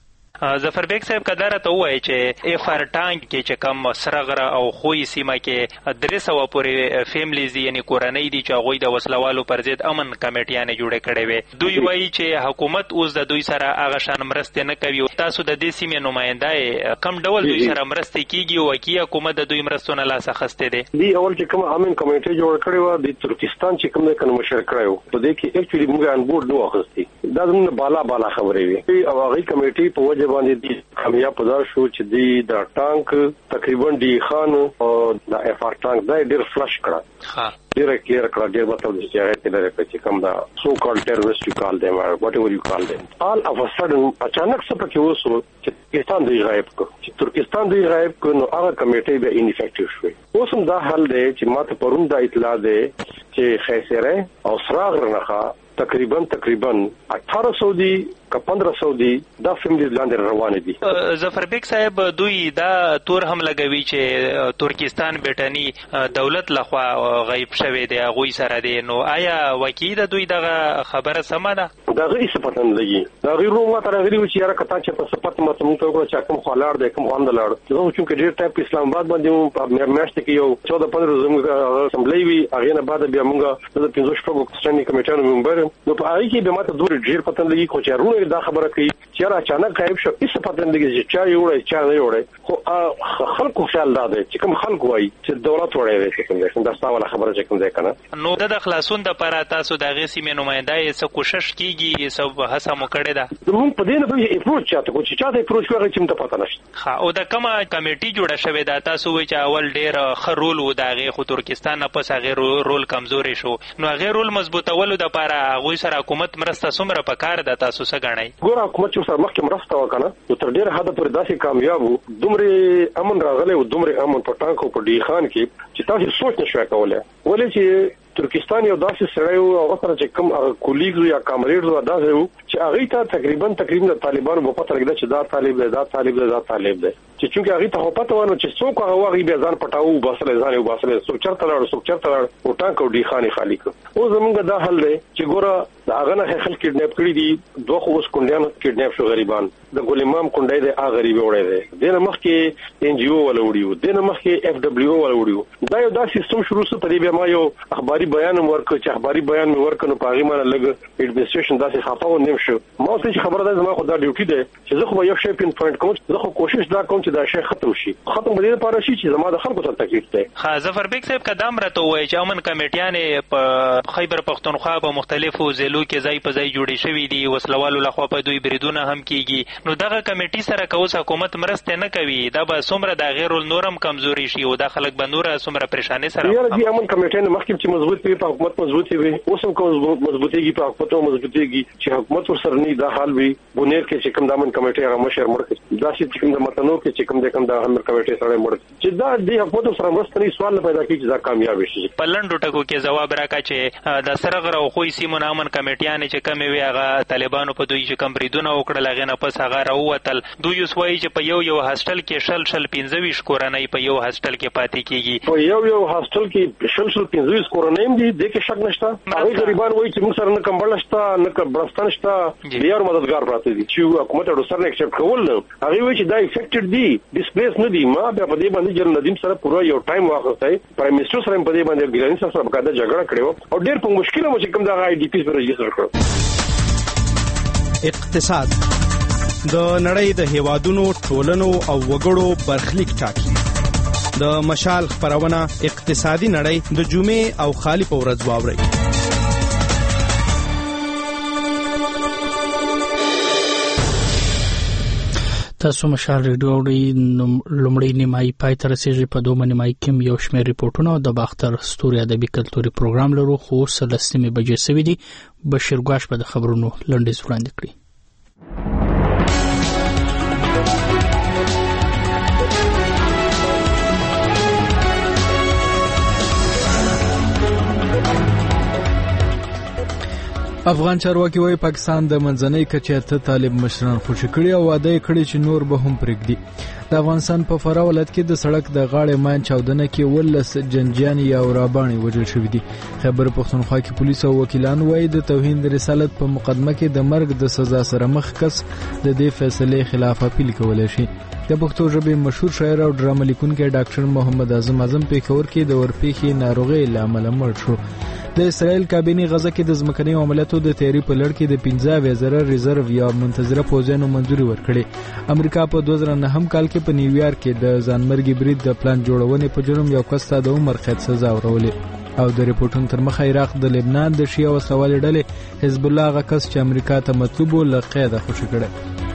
ظفر بیگ صاحب کدار ته وایي چې اف آر ټانک کې چې کم سرغره او خوې سیمه کې درې سوه پورې فیملیز دي یعنی کورنۍ دي چې هغوی د وسلوالو پر ضد امن کمیټیانې جوړې کړې وې. دوی وایي چې حکومت اوس د دوی سره هغه شان مرستې نه کوي. تاسو د دې سیمې نماینده کم ډول دوی سره مرستې کیږي او کی حکومت د دوی مرستو نه لاس اخیستې دي؟ دی اول چې کوم امن کمیټي جوړ کړې و د ترکستان چې کوم د کنومشر کړو په دې کې اکچولی موږ ان بورډ نو اخیستي دا زموږ بالا بالا خبرې وي او هغه کمیټي په وجه باندې دي کامیاب پدار شو چې دی د ټانک تقریبا دی خان او د اف آر ټانک دا ډیر فلش کړه ها ډیر کلیر کړه ډیر مطلب چې هغه ته لري چې کوم دا سو کال ټیرریست یو کال دیم اور وات ایور یو کال دیم آل اف ا سډن اچانک څه پکې وسو چې پاکستان دی غایب کو چې ترکستان دی غایب کو نو هغه کمیټي به انیفیکټیو شوه. اوس هم دا حل دی چې ماته پرون دا اطلاع ده چې خیسره او سراغ رنخه تقریبا تقریبا اٹھارہ سو دی کا پندرہ سو دی دا فیملیز لاندې روان دي. ظفر بیگ صاحب دوی دا تور هم لګوي چې ترکستان بیٹنی دولت لخوا غیب شوی دی هغوی سره دی. نو آیا وکیل د دوی دغه خبره سمه ده؟ دا غي صفاتن لګي دا غي روما تر غري و چې یاره کتا چې په صفات مته مونږ ته چې کوم خلار دی کوم خوند لار زه چې ډیر ټاپ اسلام آباد باندې په میاشت کې یو چودہ پندرہ زموږ اسمبلی وی هغه نه بعد بیا مونږ د پنځه شپږ سټنډینګ کمیټانو ممبر نو په هغه کې به ماته دوه ډیر پتن لګي خو چې رونه دا خبره کوي چې اچانک غایب شو هیڅ پتن لګي چې چا یو وړي چا نه وړي خو خلکو خیال دا دی چې کوم خلکو وایي چې دولت وړي وي چې کوم دا ستاسو خبره چې کوم ځای کنه نو د خلاصون د پاره تاسو د غیسي نماینده یې څه کوشش کیږي سب هڅه مو کړې ده؟ موږ په دې نه به اپروچ چاته کو چې چاته اپروچ کوي چې مته پته نشته. ها او د کومه کمیټي جوړه شوې ده تاسو وایي چې اول ډېر خرول و د غي خو ترکستان نه پس هغه رول کمزوري شو نو هغه رول مضبوطولو د لپاره هغه سره حکومت مرسته سمره پکار ده تاسو څه غنئ؟ ګور حکومت چې سره مخکې مرسته وکنه نو تر ډېر حد پورې داسې کامیاب دومره امن راغله او دومره امن په ټانکو په ډی خان کې چې تاسو سوچ نشئ کولای ولې چې ترکستان یو داسې سړی او هغه سره چې کوم کولیګ یا کامریډ و داسې و چې هغه ته تقریبا تقریبا د طالبانو په پته لګیدا چې دا طالب دی دا طالب دی دا طالب دی چې چونکه هغه ته پته ونه چې څوک هغه وغي به ځان پټاو باسل ځان یو باسل څوک چرته لاړ څوک چرته لاړ او ټانک او ډی خاني خالی کو او زمونږ دا حل دی چې ګوره دا هغه نه خلک کډنیپ کړی دي دوه خو اوس کونډیان کډنیپ شو غریبان د ګل امام کونډای دی هغه غریب وړي دی دنه مخکې ان جی او ولا وړیو دنه مخکې اف دبليو ولا وړیو دا یو دا سیستم شروع سو په دې بیا ما یو اخباري بیان ورکړ چې اخباري بیان مې ورکړ نو پاغي مانه لګ اډمنستریشن داسې خفاو نیم شو ما څه خبره ده زما خو دا ډیوټي ده چې زه خو یو شی پین پوینټ کوم زه خو کوشش دا کوم چې دا شی ختم شي ختم به دې لپاره شي چې زما د خلکو سره تکلیف ده. ها ظفر بیگ صاحب قدم راته وایي چې امن کمیټیانې په خیبر پختونخوا په مختلفو ضلعو کې ځای په ځای جوړې شوې دي وسلوالو لخوا په دوی بریدونه هم کیږي نو دغه کمیټي سره کوس حکومت مرسته نه کوي دا به څومره د غیر نورم کمزوري شي او د خلک به نور څومره پریشانی سره یاره دي امن کمیټیانې مخکې چې مضبوط وي په حکومت مضبوط وي اوس هم کوم مضبوطيږي په حکومت مضبوطيږي چې حکومت ورسره نه دا حال وي بونیر کې چې کوم د امن کمیټي هغه مشر مړ دا چې کوم د متنو کې چې کوم د کوم د امن کمیټي سره مړ چې دا د حکومت سره مرسته سوال پیدا کوي چې دا کامیاب شي. په لنډو ټکو کې جواب راکړه چې د سرغره او خوې سیمون امن کمیټیان چې کم وی هغه طالبانو په دوی چې کم بریدونه وکړل هغه نه پس هغه راووتل دوی وسوي چې په یو یو هاستل کې شل شل پنځه ویشت کورنۍ په یو هاستل کې پاتې کیږي په یو یو هاستل کې شل شل پنځه ویشت کورنۍ هم دي د کې شک نشته هغه غریبان وایي چې موږ سره نه کمبل شته نه برستان شته یار مددگار پراته دي چې حکومت ورو سره ایکسپټ کول هغه وایي چې دا افیکټډ دي ډیسپلیس نه دي ما په دې باندې جنرال ندیم سره پورا یو ټایم واخستای پرایم منسٹر سره په دې باندې ګرانی سره په کاده جګړه کړو او ډېر په مشکله مو چې کوم دا آی ډی پی سره رجستر کړو. اقتصاد د نړۍ د هیوادونو ټولنو او وګړو برخلیک ټاکي. د مشال خبرونه اقتصادي نړۍ د جمعې او خالی په ورځ واوري. تاسو مشال ریډیو اورئ. لومړی نیمایي پای ته رسیږي. په دومره نیمایي کې یو شمېر ریپورتونه د باختر ستوري ادبي کلتوري پروګرام لرو خو سلسمه بجې سوي دي. بشیر ګواش په خبرونو لنډیز وړاندې کړی. افغان چارواکي وايي پاکستان د منځنۍ کچې ته طالب مشران خوشي کړي او وعده کړي چې نور به هم پرېږدي. د افغانستان په فراه ولایت کې د سړک د غاړې ماین چاودنه کې ولس جنجان یا ورابانی وژل شوی دي. خیبر پښتونخوا کې پولیس او وکیلان وايي د توهین رسالت په مقدمه کې د مرګ د سزا سره مخ کس د دې فیصلې خلاف اپیل کولای شي. د پښتو ژبې مشهور شاعر او ډرامه لیکونکی ډاکټر محمد اعظم اعظم پیښور کې د ورپېښې ناروغي لامل مړ شو. د اسرائیل کابینه غزه کې د ځمکني عملیاتو د تیاری په لړ کې د پنځه اویا زره ریزرو یا منتظره پوځیانو منځوري ورکړې. امریکا په دوه زره نهم کال کې په نیویارک کې د ځانمرګي برید د پلان جوړونې په جرم یو کس ته د عمر قید سزا ورولې. او د ریپورتونو تر مخه عراق د لبنان د شیعه وسلوالې ډلې حزب الله هغه کس چې امریکا ته مطلوب و له قیده خوشي کړی.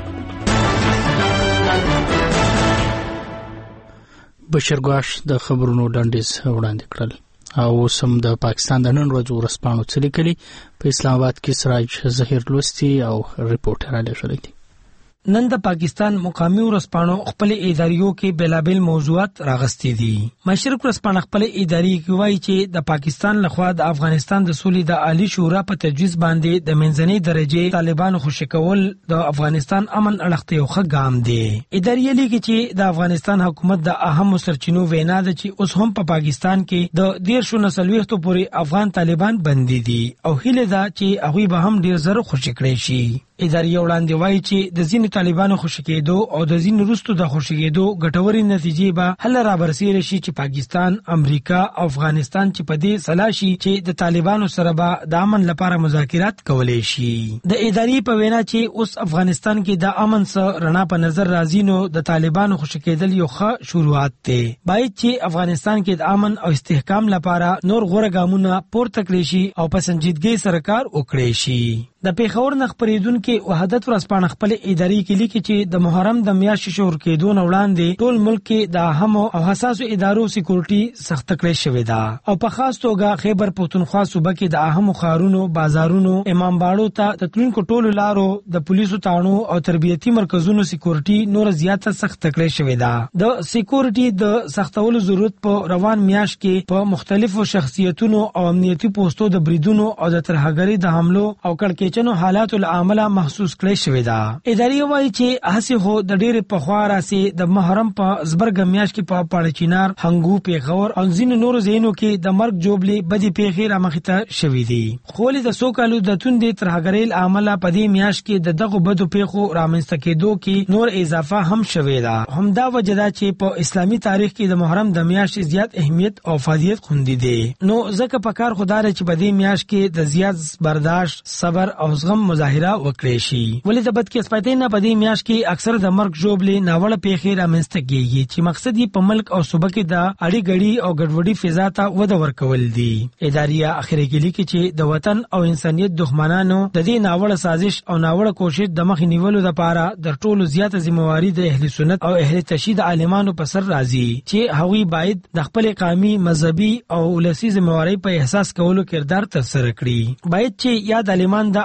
بشیر ګواش د خبرونو لنډیز وړاندې کړل. او سم د پاکستان د نن ورځې ورسپانو څه لیکلي په اسلام آباد کې سراج ظهیر لوستی او ریپورټ را لېږلی دی. نن د پاکستان مقامی ورسپانو خپل اداریو کې بلابل موضوعات راغستې دي. مشرق ورسپانه خپل اداري کې وایي چې د پاکستان لخوا د افغانستان د سولې د عالی شورا په تجویز باندې د منځنۍ درجه طالبانو خوشی کول د افغانستان امن اړخته یو ښه ګام دی. اداري لیکي چې د افغانستان حکومت د اهم سرچینو وینا ده چې اوس هم په پاکستان کې د دیرشو نسلويختو پورې افغان طالبان بندي دي او هیله ده چې هغوی به هم ډیر زر خوشی کړي شي. اداري وړاندې وایي چې د ځینو طالبانو خوشی کېدو او د ځینو وروستو د خوشی کېدو ګټوري نتیجې به هله را برسېږي شي چې پاکستان، امریکا او افغانستان چې په دې سلا شي چې د طالبانو سره به د امن لپاره مذاکرات کولای شي. د اداري په وینا چې اوس افغانستان کې د امن سره رڼا په نظر راځي نو د طالبانو خوشی کېدل یو ښه شروعات دی. باید چې افغانستان کې د امن او استحکام لپاره نور غوره ګامونه پورته کړي شي او په سنجیدګۍ سره کار وکړي شي. د پیښور نه خبرېدونکو وحدت ورځپاڼه خپل اداري کې لیکي چې د محرم د میاشتې شروع کېدو نه وړاندې ټول ملک کې د اهمو او حساسو ادارو سکیورټي سخت کړې شوې ده او په خاص توګه خیبر پښتونخوا صوبه کې د اهمو ښارونو، بازارونو، امام باړو ته د تلونکو ټولو لارو د پولیسو تاڼو او تربیتي مرکزونو سکیورټي نور زیاته سخت کړې شوې ده. د سکیورټي د سختولو ضرورت په روان میاشت کې په مختلفو شخصیتونو او امنیتي پوسټو د بریدونو او د ترهګرۍ د حملو او کړکېچ چنو حالاتو العامله محسوس کړی شوی ده. اداري وایي چې هڅې خو د ډېر پخوا راځي د محرم په زبرګ میاشت کې په پاړچینار، هنګو، پیښور او ځینو نورو ځایونو کې د مرګ جوړلې بدی پیښې رامخته شوې دي. خو له د سوکالو د توندې ترهګرۍ العامله په دې میاشت کې د دغه بدو پیښو رامنځته کېدو کې نور اضافه هم شوې ده. همدا وجه ده چې په اسلامي تاریخ کې د محرم د میاشتې زیات اهمیت او فضیلت خوندي دي. نو ځکه په کار خدای چې په دې میاشت کې د زیات برداشت، صبر او زغم مظاهره وکړي شي. ولې د بدقسمتۍ نه په دې میاشت کې اکثر د مرګ ژوبلې ناوړه پیښې رامنځته کېږي چې مقصد یې په ملک او صوبه کې د اړې ګړې او ګډوډۍ فضا ته وده ورکول دي. اداریه اخري کې لیکي چې د وطن او انسانيت دښمنانو د دې ناوړه سازش او ناوړه کوشش د مخ نیولو لپاره د ټولو زیاته ذمہواری د اهل سنت او اهل تشیع عالمانو په سر راځي چې هغوی باید د خپل قومي، مذهبي او ولسی ذمہواری په احساس کولو کردار ترسره کړي. باید چې یاد عالمان د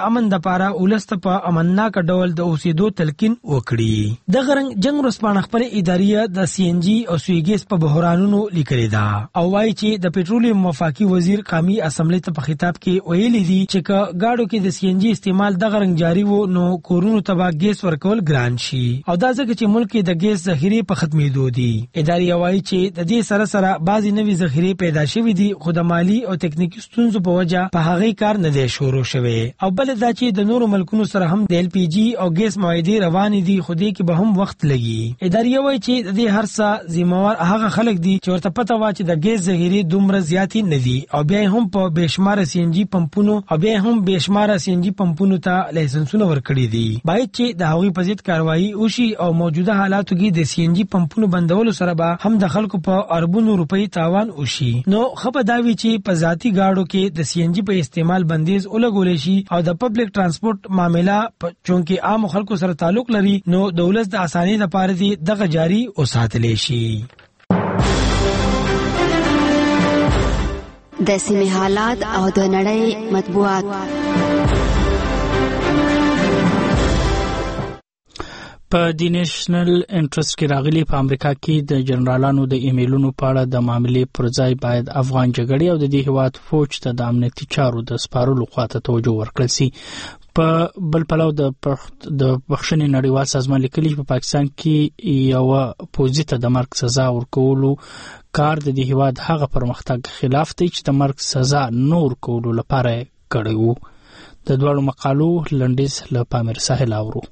د امن د پاره ولست په امنناک ډول د اوسېدو تلقین وکړي. د غرنګ جنگ رسپانه خپل اداریه د سی ان جی او سویګیس په بحرانونو لیکلي دا او وايي چې د پېټرولیم وفاقي وزیر قومي اسمبلی ته په خطاب کې ویلي دي چې که گاډو کې د سی ان جی استعمال د غرنګ جاری وو نو کورونو ته به ګیس ورکول ګران شي او دا ځکه چې ملک کې د ګیس ذخیره په ختمېدو دي. ادارې وايي چې د دې سره سره بعضی نوي ذخیره پیدا شوې دي خو د مالی او ټکنیکی ستونزو په وجه په هغه کار نه دی شروع شوی او بل دا چې د نورو ملکونو سره هم د ال پی جی او ګیس معاهده روان دي خو دې کې به هم وخت لګي. ادارې وايي چې د دې هر څه ذمہوار هغه خلک دي چې ورته پته وا چې د ګیس ذخیره دومره زیاتې نه دي او بیا هم په بشمار سی ان جی پمپونو او بیا هم بشمار سی ان جی پمپونو ته لایسنسونه ورکړي دي. باید چې د هغوی په ضد کاروایی وشي او موجوده حالاتو کې د سی ان جی پمپونو بندولو سره به هم د خلکو په اربونو روپۍ تاوان وشي. نو خبر داوي چې په ذاتی گاډو کې د سی ان جی په استعمال بندیز ولګول شي او د پبلک ترانسپورت معاملې چونکه عام خلکو سره تعلق لري نو دولت د اسانۍ لپاره دي دغه جاری وساتل شي. د سیمې حالات او د نړۍ مطبوعات. په دی نېشنل انټرست کې راغلي په امریکا کې د جنرالانو د ایمیلونو په اړه د معاملې پر ځای باید افغان جګړې او د دې هیواد فوج ته د امنیتي چارو د سپارلو خواته توجه ورکړل شي. په بل پلو د د بخښنې نړیوال سازمان لیکلي په پاکستان کې یو پوځي ته د مرګ سزا ورکولو کار د دې هیواد هغه پرمختګ خلاف دی چې د مرګ سزا نور کولو لپاره کړی وو. د دوړو مقالو لنډیز له پامیر ساحل اورو.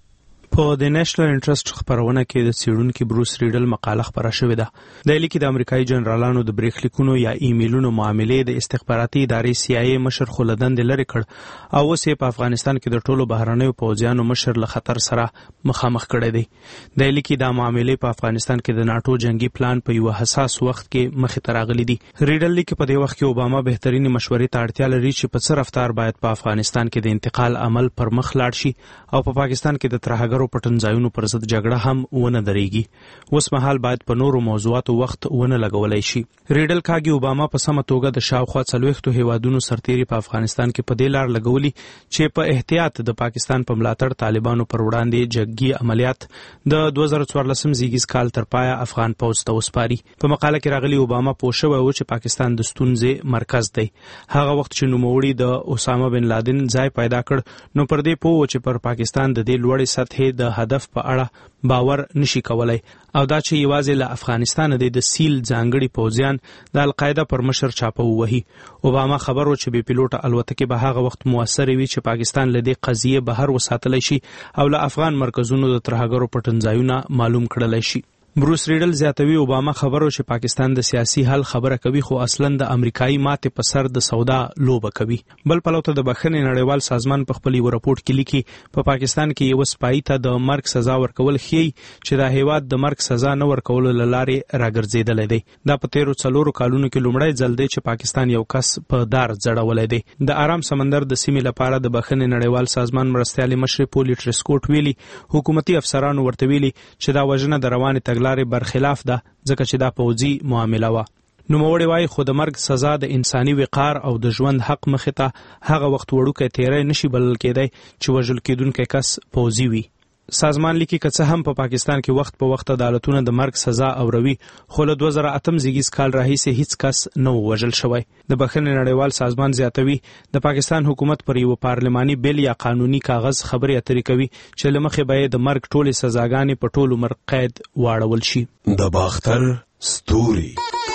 په د نېشنل انټرست خبرونه کې د څېړونکو بروس ریډل مقاله خبره شوې ده. د لیکي د امریکایي جنرالانو د بریښلیکونو یا ایمیلونو معاملې د استخباراتي ادارې سی آی ای مشر خلدند لري کړ او اوس په افغانستان کې د ټولو بهرنیو پوځیانو مشر له خطر سره مخامخ کړی دی. د لیکي د معاملې په افغانستان کې د ناتو جنگي پلان په یو حساس وخت کې مخې ته راغلي دي. ریډل لیکي په دې وخت کې اوباما بهترینی مشورې ته اړتیا لري چې په څه رفتار باید په افغانستان کې د انتقال عمل پر مخ لاړ شي او په پاکستان کې د ترهګر پټنځایونو پر ضد جګړه هم ونه درېږي. اوس مهال باید په نورو موضوعاتو وخت ونه لګولای شي. ریډل کاږي اوباما په سمه توګه د شاوخوا څلوېښتو هیوادونو سرتیري په افغانستان کې په دې لار لګولي چې په احتیاط د پاکستان په ملاتړ طالبانو پر وړاندې جګړې عملیات د دوه زره څوارلسم زیږیز کال تر پایه افغان پوځ ته وسپاري. په مقاله کې راغلي اوباما پوه شوی و چې پاکستان د ستونزې مرکز دی. هغه وخت چې نوموړي د اسامه بن لادن ځای پیدا کړ نو پر دې پوه چې پر پاکستان د دې لوړې سطحې د هدف په اړه باور نشي کولای او دا چې یوازې له افغانستان د سیل ځانګړي پوځیان د القاعده پر مشر چاپه ووهي. اوباما خبر و چې بې پیلوټه الوتکې به هغه وخت موثر وي چې پاکستان له دې قضیې بهر وساتلی شي او له افغان مرکزونو د ترهګرو پټنځایونه معلوم کړلی شي. بروس ریډل زیاتوي اوباما خبرو چې پاکستان د سیاسي حل خبره کوي خو اصلا د امریکایي ماتې په سر د سودا لوبه کوي. بل پلو ته د بخښنې نړیوال سازمان په خپل یو راپورټ کې لیکي په پا پاکستان کې یو سپای ته د مرګ سزا ورکول ښیي چې د هیواد د مرګ سزا نه ورکولو له لارې راګرځېدلی دی. دا په تیرو څلورو کالونو کې لومړی ځل دی چې پاکستان یو کس په دار ځړولی دی. د آرام سمندر د سیمې لپاره د بخښنې نړیوال سازمان مرستیالي مشر پولی ټریسکوټ ویلي حکومتي افسرانو ورته ویلي چې دا وژنه د روانې تګلارې برخلاف ده ځکه چې دا پوځي معامله وه. نوموړی وایي خو د مرګ سزا د انساني وقار او د ژوند حق مخې ته هغه وخت وړوکی تیری نشي بلل کېدی چې وژل کېدونکی کس پوځي وي. سازمان لیکي که څه هم په پاکستان کې وخت په وخت عدالتونه د مرګ سزا اوروي خو له دوه زره اتم زیږیز کال راهیسې هیڅ کس نه و وژل شوی. د بخښنې نړیوال سازمان زیاتوي د پاکستان حکومت پر یو پارلماني بیل یا قانوني کاغذ خبرې اترې کوي چې له مخې به د مرګ ټولې سزاګانې په ټول عمر قید واړول شي. د باختر ستوري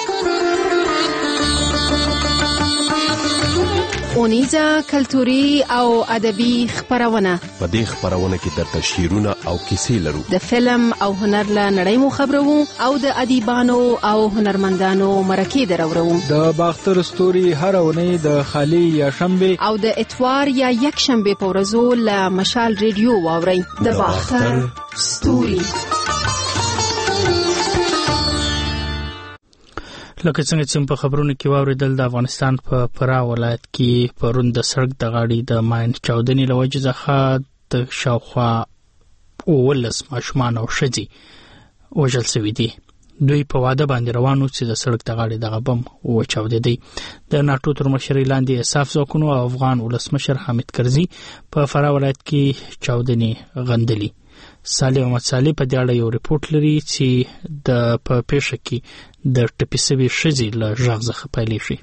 اونیزه کلتوري او ادبي خبرونه. په دې خبرونه کې درته شعرونه او کیسې لرو. د فلم او هنر له نړۍ مو خبرو او د ادیبانو او هنرمندانو مرکې درورو. د باختر ستوري هر اونۍ د خالی یا شنبه او د اتوار یا یک شنبه په ورځو له مشال ریډیو واورئ. د باختر ستوري. لکه څنګه چې په خبرونو کې واوریدل د افغانستان په فراه ولایت کې پرون د سړک د غاړې د ماین چاودنې له وجې څخه د شاوخوا اوولس ماشومان او ښځې وژل شوي دي. دوی په واده باندې روانو چې د سړک د غاړې دغه بم وچاودېدی. د ناټو تر مشرۍ لاندې انصاف ځواکونو او افغان ولسمشر حامد کرزي په فراه ولایت کې چاودنې غندلي. صالح محمد صالح په دې اړه یو ریپورت لري چې د په پیښه کې د ټپي شوې ښځې له غږ څخه پیلې شي.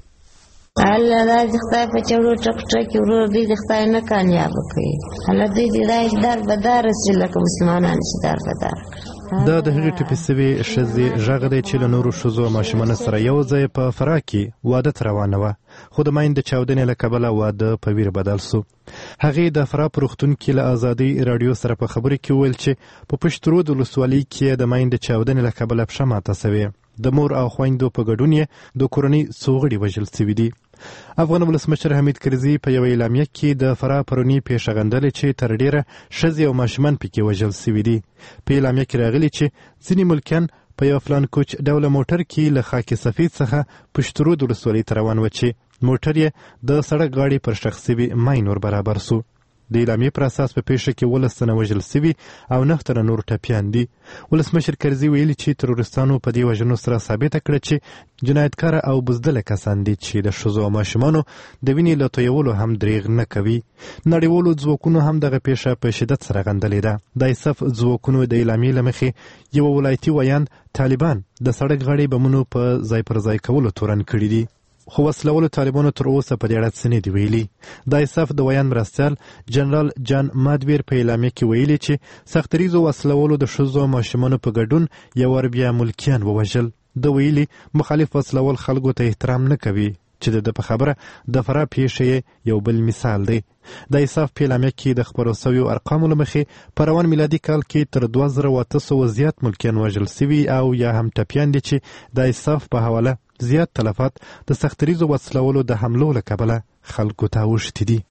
الله دا د خدای په چړو ټک ټک ورور دې د خدای نه کامیاب کړي. الله دې دې راځي در بدار سي لکه مسلمانان چې در بدار. دا د هغې ټپي شوې ښځې غږ دی چې له نورو ښځو او ماشومانو سره یو ځای په فراه کې واده ته روانه وه، خو د ماین د چاودنې له کبله واده په ویر بدل سو. هغې د فراه په روغتون کې له ازادۍ راډیو سره په خبرو کې وویل چې په پشت رود ولسوالۍ کې د ماین د چاودنې له کبله پښه ماته سوې. د مور او خویندو په ګډون یې د کورنۍ څو غړي وژل سوي دي. افغان ولسمشر حمید کرزي په یوه اعلامیه کې د فراه پرونی پیښه غندلې چې تر ډیره ښځې او ماشومان پکې وژل سوي دي. په اعلامیه کې راغلي چې ځینې ملکیان په یو فلان کوچ ډوله موټر کې له خاک سفید څخه پشت رود ولسوالۍ ته روان و چې موټر یې د سړک غاړې پر ښخ سوي ماین ور برابر سو. د اعلامیې پر اساس په پیښه کې ولس تنه وژل سوي او نه تنه نور ټپیان دي. ولسمشر کرزي ویلي چې ترورستانو په دې وژنو سره ثابته کړه چې جنایتکاره او بزدله کسان دي چې د ښځو او ماشومانو د وینې له تویولو هم دریغ نه کوي. نړیوالو ځواکونو هم دغه پیښه په شدت سره غندلې ده. د ایسف ځواکونو د اعلامیې له مخې یو ولایتي ویاند طالبان د سړک غاړې بمونو په ځای پر ځای کولو تورن کړي دي، خو وسلولو طالبانو تر اوسه په دې اړه څه نه دي ویلي. د ایساف د ویاند مرستیال جنرال جان مادویر په اعلامیه کې ویلي چې سختریزو وسلولو د ښځو او ماشومانو په ګډون یو ور بیا ملکیان ووژل. د ویلي مخالف وسلول خلکو ته احترام نه کوي چې د په خبره د فراه پیښې یو بل مثال دی. د ایساف په اعلامیه کې د خپرو سویو ارقامو له مخې په روان میلادي کال کې تر دوه زره اته سوه زیات ملکیان وژل سوي او یا هم ټپیان دي چې د ایساف په حواله زیات تلفات د سختریزو وسلولو د حملو له کبله خلکو ته اوښتي دي.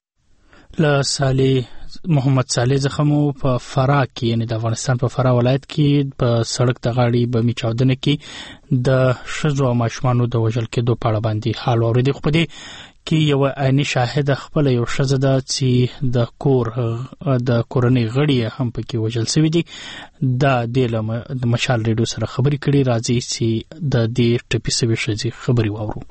له صالح محمد صالح څخه مو په فراه کې یعنې د افغانستان په فراه ولایت کې په سړک د غاړې بمي چاودنه کې د ښځو او ماشومانو د وژل کېدو په اړه باندې حال واورېدی. خو په دې کې یوه عیني شاهده خپله یو ښځه ده چې د کور د کورنۍ غړي هم پکې وژل سوي دي. دا دې له د مشال ریډیو سره خبرې کړي. راځي چې د دې ټپي سوي ښځې خبرې واورو.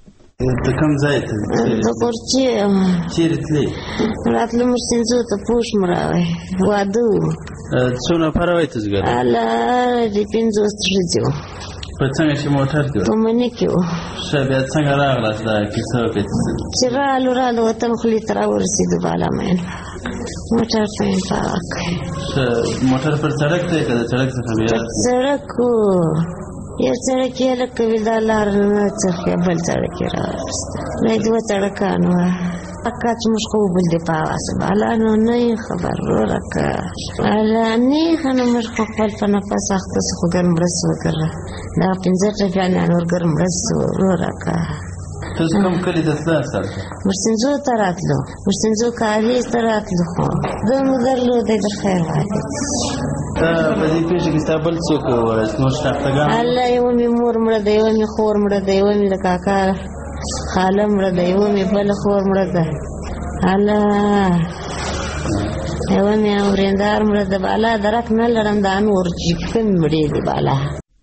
د کوم ځای ته د کورچې چیرې تلې؟ راتلم سینځو ته پوش مراوی واده و. څو نفره وئ ته زګر؟ الله د پنځوس ښځې وو. په څنګه چې موټر کې په منې کې وو. ښه بیا څنګه راغلاست دا کیسه وکړه؟ چې رالو رالو وطن خولې ته راورسېدو بالا مین موټر په انفاق. ښه موټر پر سړک دی که د سړک څخه بیا؟ سړک و یو سړک یې لکه وي دا لار نه څرخي بل سړک یې راوسته. دا دوه سړکان وه. اکا چې موږ خو بل دی په هواسه بالا نو نه یې خبر وروره که اله نیغه نو موږ خو خپل په نفس اخته سو خو ګرم مرس وکړه. دا پنځه ټپیان یې نور ګرم مرس وروره که. تاسو کوم کلي ته تلاست هلته؟ مرسنځو ته راتلو. مرسنځو کاریز ته راتلو. خو ده مو درلودی در خیر واده. تا په دې پیښه کې ستا بل څوک وو نور شناختګان؟ الله یوه مې مور مړه ده، یوه مې خور مړه ده، یوه مې د کاکا خاله مړه ده، یوه مې بله خور مړه ده. الله یوه مې اورېندار مړه ده. بالا درک نه لرم دا نور چې کوم مړې دي بالا.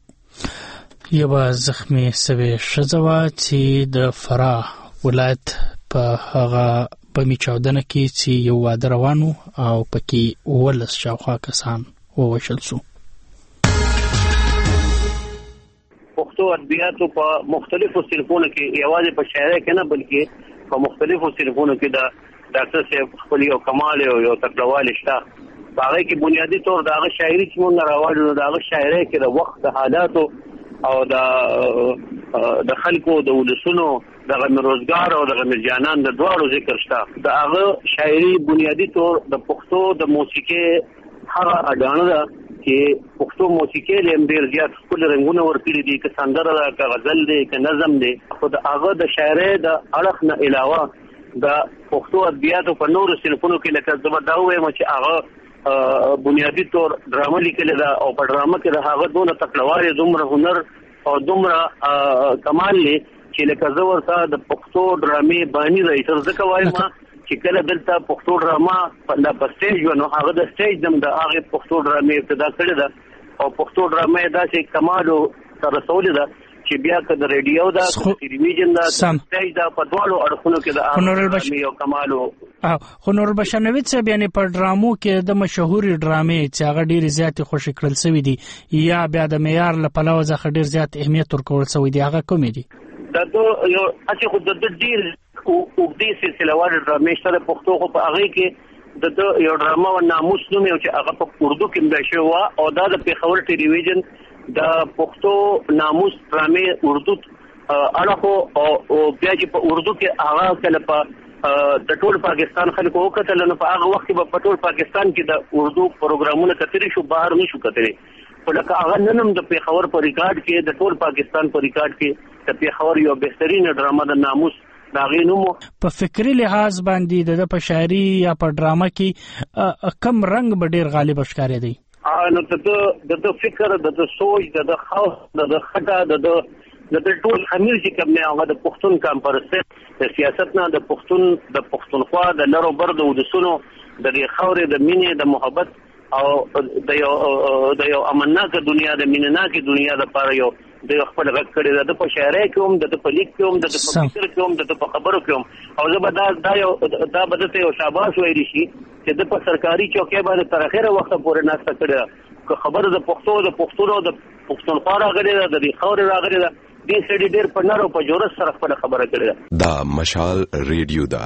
یوه زخمي سوې ښځه وه چې د فراه ولایت په هغه بمي چاودنه کې چې یو واده روان و او پکې اوولس شاوخوا کسان ووژل شو. پښتو ادبیاتو په مختلفو صنفونو کې یوازې په شاعرۍ کې نه بلکې په مختلفو صنفونو کې د ډاکټر صاحب خپل یو کمال او یو تکړهوالی شته. په هغه کې بنیادي طور د هغه شاعري چې موږ راوړو د هغه شاعرۍ کې د وخت د حالاتو او د د خلکو د ولسونو دغه روزګار او دغه مرجانان د دواړو ذکر شته. د هغه شاعري بنیادي طور د پښتو د موسیقۍ هغه اډانه ده چې پښتو موسیقۍ له ډېر زیات خپل رنګونه ورکړي دي، که سندره ده، که غزل دی، که نظم دی. خو د هغه د شاعرۍ د اړخ نه علاوه د پښتو ادبیاتو په نورو صنفونو کې لکه زه به دا ووایم چې هغه بنیادي طور ډرامه لیکلې ده او په ډرامه کې د هغه دونه تکړهوالی، دومره هنر او دومره کمال دی چې لکه زه ورته د پښتو ډرامې باني رئیس ځکه وایم چې کله دلته پښتو ډرامه په سټیج وه نو هغه د سټیج هم د هغې پښتو ډرامې ابتدا کړې ده او پښتو ډرامې داسې کمال او ته رسولې ده چې بیا که د ریډیو دا که ټلویزیون دا سټیج دا په دواړو اړخونو کې د عامي او کمالو خو نور بشر نوید صاحب یعنی په ډرامو کې د مشهوري ډرامې چې هغه ډېرې زیاتې خوشې کړل سوي دي یا بیا د معیار له پلوه څخه ډېر زیات اهمیت ورکول سوی دي هغه کومې دي؟ دا د یو اچې خو د ډېر اوږدې سلسله وارې ډرامې شته د پښتو خو په هغې کې د یو ډرامه و ناموس نوم یو چې هغه په اردو کې مبیا شوې وه او دا د پېښور ټلویزیون د پښتو ناموس ډرامې اردو اړخو او بیا چې په اردو کې هغه کله په د ټول پاکستان خلکو وکتل نو په هغه وخت کې په ټول پاکستان کې د اردو پروګرامونه کتري شو بهر نشو کتري په لکه هغه ننم د پیښور په ریکارډ کې د ټول پاکستان په ریکارډ کې د پیښور یو بهترین ډرامه د ناموس دا غینومو په فکری لحاظ باندې د په شاعري یا په ډرامه کې کم رنگ به ډیر غالب ښکاري دی نو د د فکر د سوچ د خوف د خټه د د ټول امیر چې کوم نه هغه د پښتون کمپرسه د سیاست نه د پښتون د پښتونخوا د لرو برد او د سونو د خاورې د مینې د محبت او د یو د یو امنناک دنیا د مینناک دنیا لپاره یو د خپل غږ کړی د په شاعرۍ کې هم د په لیک کې هم د په فکر کې هم د په خبرو کې هم او زه به دا دا یو دا بدته یو شاباش ویل شي چې د په سرکاري چوکۍ باندې تر اخره وخت پورې ناسته کړی که خبره د پښتو د پښتون او د پښتونخوا راغلي ده د خاورې راغلي ده دې سړي ډېر په نرو په جوړه سره خپل خبره کړې ده. دا مشال ریډیو ده.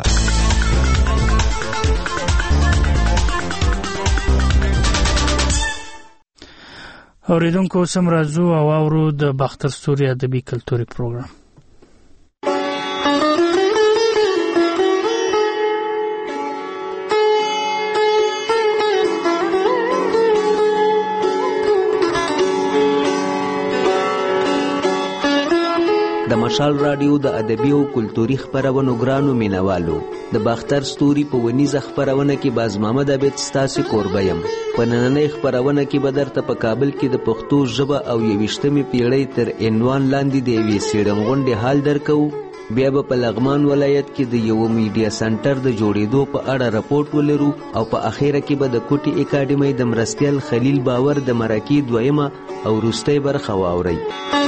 اوریدونکو سم راځو او اورو د باختر ستوري ادبي کلتوري پروګرام. د مشال رادیو د ادبي او کلتوري خبرونو ګرانو مینوالو د باختر ستوري په ونیزه خبرونه کې باز محمد عبد ستاسو کوربیم په نننۍ خبرونه کې به درته په کابل کې د پښتو ژبه او یویشتمې پیړۍ تر عنوان لاندې د یوې څېړم غونډې حال درکو بیا به په لغمان ولایت کې د یو میډیا سنټر د جوړېدو په اړه راپورټ ولرو او په اخیره کې به د کوټي اکاډمۍ د مرستیال خلیل باور د مرکې دویمه او وروستۍ برخه واورئ.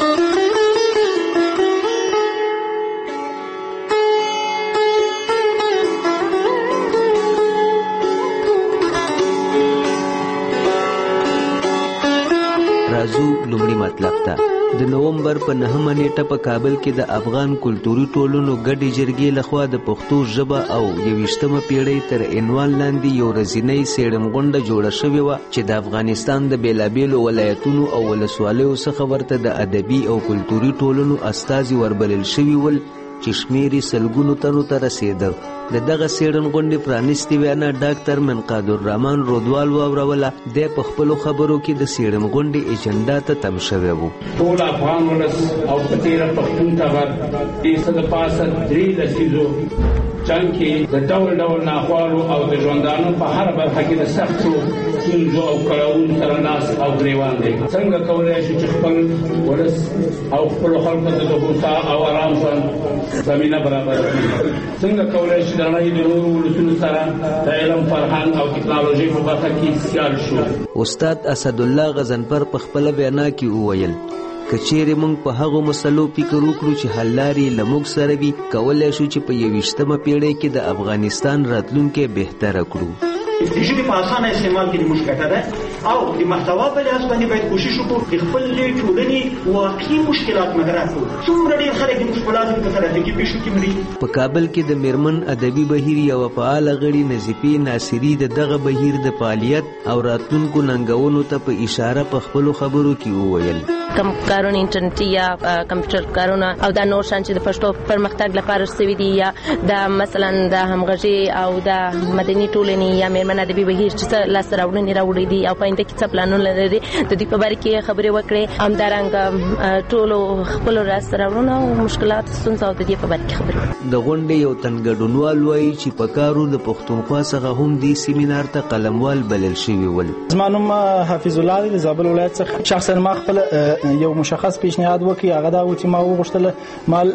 لومړی مطلب ته د نومبر په نهمه نیټه په کابل کې د افغان کلتوري ټولنو ګډې جرګې لخوا د پښتو ژبه او یویشتمه پیړۍ تر عنوان لاندې یو ورځنۍ څېړم غونډه جوړه شوې وه چې د افغانستان د بېلابېلو ولایتونو او ولسوالیو څخه ورته د ادبي او کلتوري ټولنو استازي وربلل شوي ول چې شمېر یې سلګونو تنو ته رسېده. د دغه څېړن غونډې پرانیستې وینا ډاکټر منقاد الرحمن رودوال واوروله. دی په خپلو خبرو کې د څېړن غونډې ایجنډا ته تم شوی و. ټول افغان ولس او په تېره پښتون ټبر دې څه د پاسه درې لسیزو جنګ کې د ډول ډول ناخوالو او د ژوندانو په هر برخه کې د سختو ستونزو او کړاوونو سره ناست او ګریوان دی. څنګه کولی شو چې خپل ولس او خپلو خلکو ته د هوسا او ارام ژوند زمینه برابره کړي؟ څنګه کولی شو د نړۍ د نورو ولسونو سره د علم فرهنګ او ټکنالوژۍ په برخه کې سیال شو؟ استاد اسدالله غضنفر په خپله وینا کې وویل که چیرې موږ په هغو مسلو فکر وکړو چې حل لارې له موږ سره وي کولی شو چې په یویشتمه پیړۍ کې د افغانستان راتلونکی بهتره کړو. د ژبې په اسانه استعمال کې موږ ګټه ده او د محتوا په لحاظ باندې باید کوشش وکړو د خپلې ټولنې واقعي مشکلات مدرک کړو. څومره ډېر خلک د مشکلاتو په ترافیکي پیښو کې مري. په کابل کې د میرمن ادبي بهیر یوه فعاله غړي نظیفې ناصري د دغه بهیر د فعالیت او راتلونکو ننګونو ته په اشاره په خپلو خبرو کې وویل. کم کارونه انټرنیټي یا کمپیوټر کارونه او دا نور شان چې د پښتو پرمختګ لپاره شوي دي یا د مثلا د همغږي او د مدني ټولنې یا میرمن ادبي بهیر چې لاسته راوړنې راوړي دي او په آینده کې څه پلانونه لري د دې په باره کې خبرې وکړې. همدارنګه ټولو خپلو لاسته راوړنو او مشکلات ستونزو او د دې په باره کې خبرې. د غونډې یو تن ګډونوال وایي چې په کارو د پښتونخوا څخه هم دې سیمینار ته قلموال بلل شوي ول. زما نوم حافظ الله دی د زابل ولایت څخه. شخصا ما خپل یو مشخص پیشنهاد وکړ هغه دا و چې ما وغوښتل مال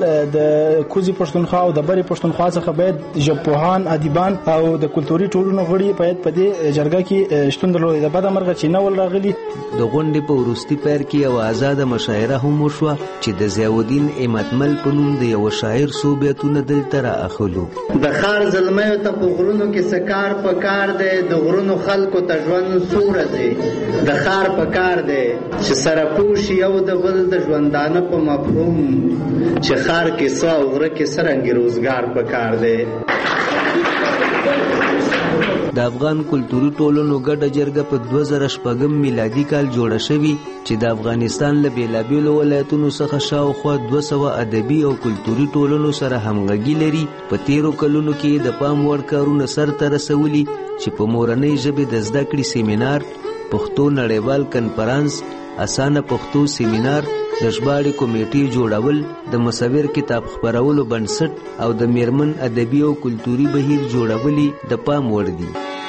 د کوزي پښتونخوا او د بری پښتونخوا څخه باید ژبپوهان ادیبان او د کلتوري ټولنو غړي باید په دې جرګه کې شتون درلود. د بده مرغه چې نو راغلي. د غونډې په وروستي پیر کې یو آزاده مشاعره هم وشوه چې د ضیاءالدین ایمتمل په نوم د یو شاعر څو بیتونه دلته را اخلو. د ښار زلمیو ته په غرونو کې څه کار په کار دی، د غرونو خلکو ته ژوند څو ورځې د ښار په کار دی چې سره پوه شي یو د بل د ژوندانه په مفهوم چې ښار کې څه او غره کې څرنګې روزګار په کار دی. د افغان کلتوري ټولنو ګډه جرګه په دوه زره شپږم میلادي کال جوړه شوې چې د افغانستان له بېلابېلو ولایتونو څخه شاوخوا دوه سوه ادبي او کلتوري ټولنو سره همغږي لري. په تیرو کلونو کې د پام وړ کارونه سرته رسولي چې په مورنۍ ژبې د زده کړې سیمینار، پښتو نړیوال کنفرانس، اسانه پښتو سیمینار، د ژباړې کمیټې جوړول، د مصور کتاب خپرولو بنسټ او د میرمن ادبي او کلتوري بهیر جوړولي د پام وړ دي.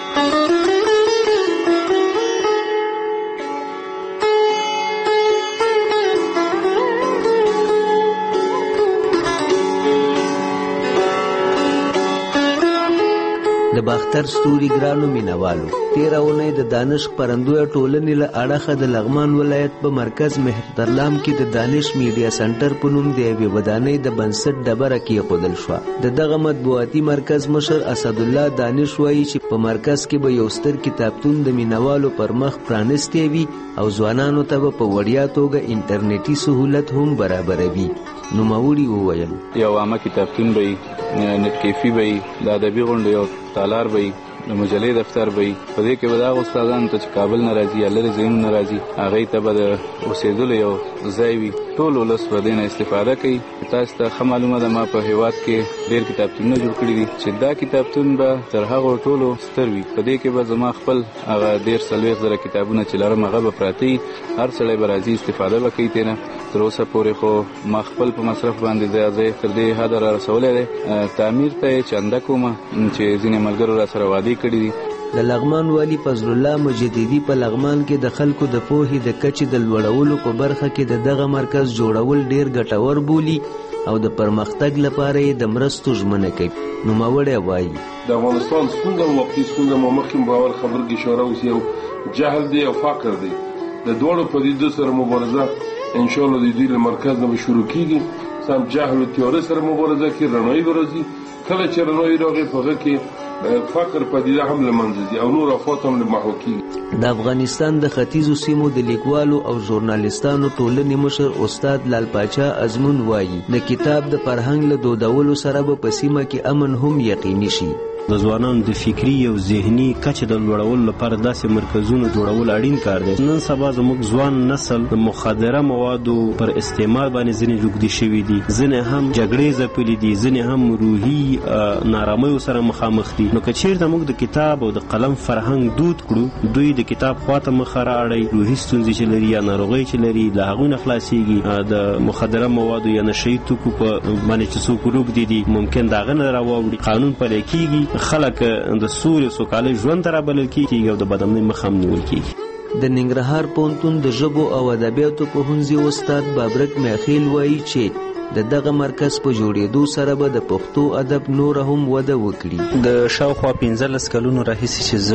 د باختر ستوري ګرانو مینوالو، تیره اونۍ د دانش خپرندویه ټولنې له اړخه د لغمان ولایت په مرکز مهترلام کې د دانش میډیا سنټر په نوم د یوې ودانۍ د بنسټ ډبره کېښودل شوه. د دغه مطبوعاتي مرکز مشر اسدالله دانش وایي چې په مرکز کې به یو ستر کتابتون د مینوالو پر مخ پرانستی وي او ځوانانو ته به په وړیا توګه انټرنیټي سهولت هم برابروي. نوموړي وویل یو عامه کتابتون به وي، نت کیفي به وي، د ادبي غونډو یو تالار به وي، د مجلې دفتر به وي. په دې کې به د هغو استادانو ته چې کابل نه راځي یا لرې ځایونو نه راځي هغوی ته به د اوسېدلو یو ځای وي. ټول ولس به دې نه استفاده کوي. تاسو ته ښه معلومه ده ما په هېواد کې ډېر کتابتونونه جوړ کړي دي چې دا کتابتون به تر هغو ټولو ستر وي. په دې کې به زما خپل هغه دېرش څلوېښت زره کتابونه چې لرم هغه به پراته وي. هر سړی به راځي استفاده به کوي ترې نه. تر اوسه پورې خو ما خپل په مصرف باندې ځای تر دې حده را رسولی دی. تعمیر ته یې چنده کومه چې ځینې ملګرو را سره وعدې کړي دي. د لغمان والي فضل الله مجددي په لغمان کې د خلکو د پوهې د کچې د لوړولو په برخه کې د دغه مرکز جوړول ډیر ګټور بولي او د پرمختګ لپاره یې د مرستو ژمنه کوي. نوموړی وایي د افغانستان ستونزه او وقتي ستونزه مو مخکې باور خبر کې اشاره وشي او جهل دی او فقر دی. د دواړو پدیدو سره مبارزه ان شاء الله د دې له مرکز نه شروع کیږي. سم جهل او تیوري سره مبارزه کې رڼایي ورځي. کله چې رڼایي راغی په هغه کې فقر پدیده هم لمنځه ځي او نور افات هم له محو کیږي. د افغانستان د ختیځو سیمو د لیکوالو او ژورنالیستانو ټولنې مشر استاد لال پاچا ازمون وایي د کتاب د فرهنګ له دودولو سره به په سیمه کې امن هم یقیني شي. د ځوانانو د فکری او ذهني کچې د لوړولو لپاره داسې مرکزونه جوړول اړین کار دی. نن سبا زموږ ځوان نسل د مخدره موادو پر استعمال باندې ځینې جوګدي شوي دي، ځینې هم جګړې ځپلي دي، ځینې هم روحي نارامیو سره مخامخ دي. نو که چیرته موږ د کتاب او د قلم فرهنګ دود کړو، دوی د کتاب خواته مخه رااړئ، روحي ستونزې چې لري یا ناروغۍ چې لري له هغوی نه خلاصېږي. د مخدره موادو یا نشهیي توکو په باندې چې څوک روږدي دي ممکن د هغه نه راواوړي، قانون پلی کېږي، خلک د سولې او سوکالۍ ژوند ته رابلل کېږي او د بدامنۍ مخه هم نیول کېږي. د ننګرهار پوهنتون د ژبو او ادبیاتو پوهنځي استاد بابرک میخیل وایي چې د دغه مرکز په جوړېدو سره به د پښتو ادب نور هم وده وکړي. د شاوخوا پنځلس کلونو راهیسې چې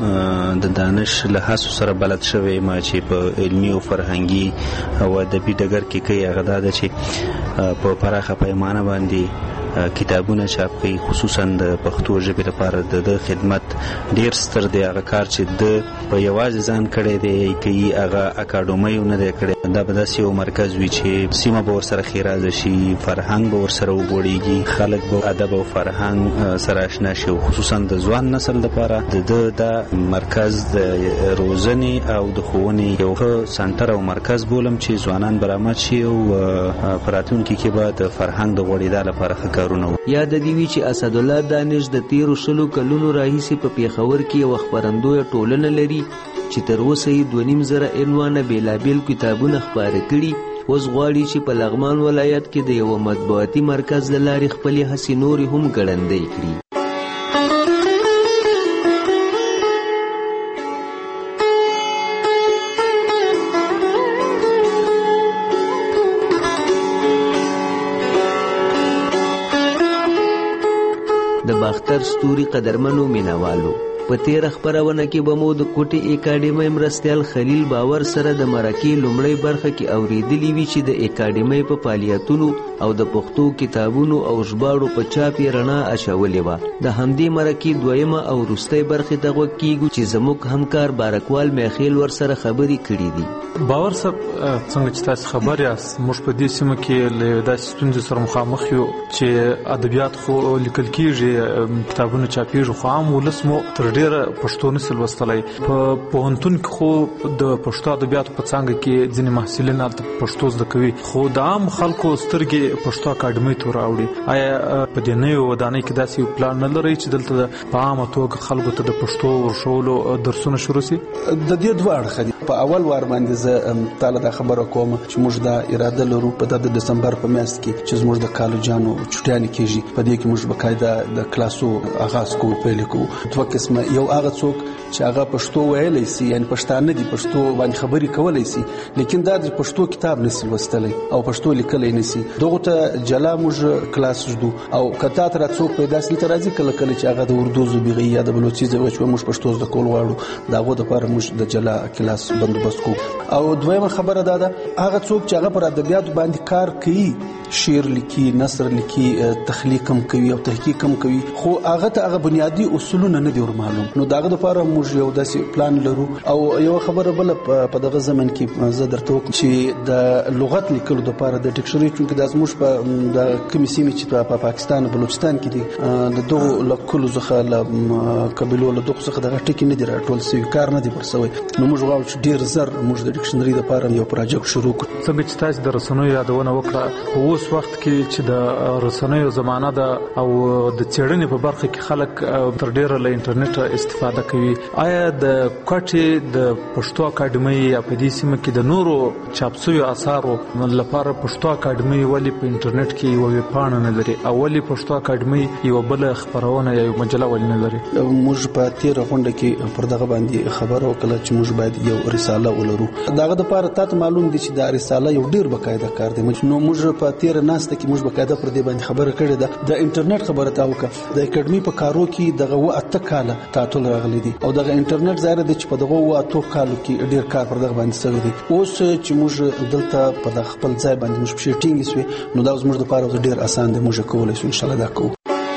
زه د دانش له هڅو سره بلد شوی ما چې په علمي او فرهنګي او ادبي ډګر کې کوي هغه دا ده چې په پراخه پیمانه باندې کتابونه چاپ کوي، خصوصا د پښتو ژبې لپاره د د خدمت ډیر ستر دی. هغه کار چې د په یوازې ځان کړی دی کوي، هغه اکاډمیو نه دی کړی. دا به داسې یو مرکز وي چې سیمه به ورسره ښېرازه شي، فرهنګ به ورسره وغوړېږي، خلک به ادب او فرهنګ سره اشنا شي. خصوصا د ځوان نسل لپاره د ده دا مرکز د روزنې او د ښوونې یو ښه سنټر او مرکز بولم چې ځوانان برآمد شي او په راتلونکي کې به د فرهنګ د غوړېدا لپاره ښه یاد دی وی چې اسدالله دانش د تیرو شلو کلونو راهیسې په پیښور کې یو خپرندویه ټولنه لري چې تر اوسه یې دوه نیم زره عنوانه بېلابېل کتابونه خپاره کړي. اوس غواړي چې په لغمان ولایت کې د یوه مطبوعاتي مرکز له لارې خپلې هڅې نورې هم ګړندۍ کړي. د باختر ستوري قدرمنو مینوالو، په تیر خبرونه کې به مو د کوټي اکاډمي مرستيال خلیل باور سره د مرکې لومړی برخه کې اوریدلی وی چې د اکاډمي په فعالیتونو او د پښتو کتابونو او ژباړو په چاپ رڼا اچولې و. د همدې مرکې دویمه او وروستۍ برخه ته وکیږو چې زموږ همکار بارکوال میخیل ور سره خبرې کړې دي. باور صاحب څنګه چې تاسو خبر یاست موږ په دې سیمه کې له داسې ستونزې سره مخامخ یو چې ادبیات خو لیکل کیږي کتابونه چاپیږي خو عام ولس مو تر ډیره پښتو نسل وستلای. په پوهنتون کې خو د پښتو ادبیاتو په څنګه کې ځینې محصلین الته پښتو زده کوي خو د عام خلکو سترګې پښتو اکاډمي ته راوړي. آیا په دې نوې ودانۍ کې داسې یو پلان نه لري چې دلته په عامه توګه خلکو ته د پښتو ورښولو درسونه شروع شي؟ د دې دوه اړخه دي. په اول وار باندې زه تعالی دا خبره کوم چې موږ دا اراده لرو په د دسمبر په میاشت کې چې موږ د کالجانو چټیانې کېږي په دې کې موږ بقاعده د کلاسو آغاز کوو پیل کوو. دوه قسمه یو هغه څوک چې هغه پښتو ویلای شي یعنی پښتانه دي پښتو باندې خبرې کولای شي لیکن دا د پښتو کتاب نشي لوستلای او پښتو لیکلای نشي دغه ته جلا موږ کلاس جوړو او کته تر څوک پیدا سي تر راځي کله کله چې هغه د اردو زبیغي یا د بلوچي زبیغي چې موږ پښتو زده کول غواړو داغه د لپاره موږ د جلا کلاس بندوبست کوو. او دویمه خبره دا ده هغه څوک چې هغه پر ادبیات باندې کار کوي شعر لیکي نثر لیکي تخلیق هم کوي او تحقیق هم کوي خو هغه ته هغه بنیادی اصولونه نه دي معلوم نو داغه لپاره موږ یو داسې پلان لرو. او یو خبره بل په دغه زمن کې زه درته وکم چې د لغت لیکلو لپاره د ډکشنري چونکې د ازموش په د کمیسیمې چې په پاکستان بلوچستان کې دي د دوه لکلو ځخه له قبيلو له دوه څخه دغه ټکی نه دی راټول سوی کار نه دی پرسوي نو موږ غواړو چې ډیر زر موږ د ډکشنري لپاره یو پروژه شروع کړو. څنګه چې تاسو د رسنیو یادونه وکړه اوس وخت کې چې د رسنیو زمانہ ده او د چېړنې په برخه کې خلک تر ډیره له انټرنیټ استفاده کوي. آیا د کوټې د پښتو اکاډمي یا په دې سیمه کې د نورو چاپ شویو اثارو لپاره پښتو اکاډمي ولې په انټرنیټ کې یو ویبپاڼه نه لري او ولې پښتو اکاډمي یو بل خبرونه یا یو مجله ولې نه لري؟ موږ په تیر غونډه کې پر دغه باندې خبرو وکړه چې موږ باید یو رساله ولرو. دغه لپاره تاسو معلوم دي چې دا رساله یو ډیر بقاعده کار دی نو موږ په تیر ناسته کې موږ بقاعده پر دې باندې خبره کړې ده. د انټرنیټ خبره تا وکړه د اکاډمي په کارو کې دغه و اته کاله تعطل راغلي دي او دغه انټرنیټ ظاهر دي چې په دغه و اته کالو کې ډیر کار پر دغه باندې سوي دي. اوس چې موږ دلته په دغه خپل ځای باندې موږ په شیټینګ سوي نو دا زموږ لپاره ډیر اسان دی موږ کولای شو ان شاء الله دا کوو.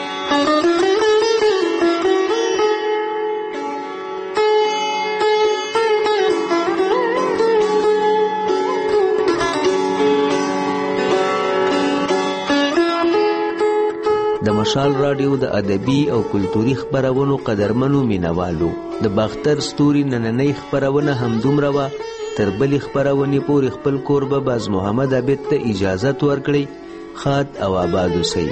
د مشال رادیو د ادبي او کلتوري خبرونو قدرمنو مینوالو د باختر ستوري نننۍ خبرونه همدومره وه تر بلې خبرونې پورې خپل کوربه باز محمد عبید ته اجازت ورکړئ. ښاد او آباد اوسئ.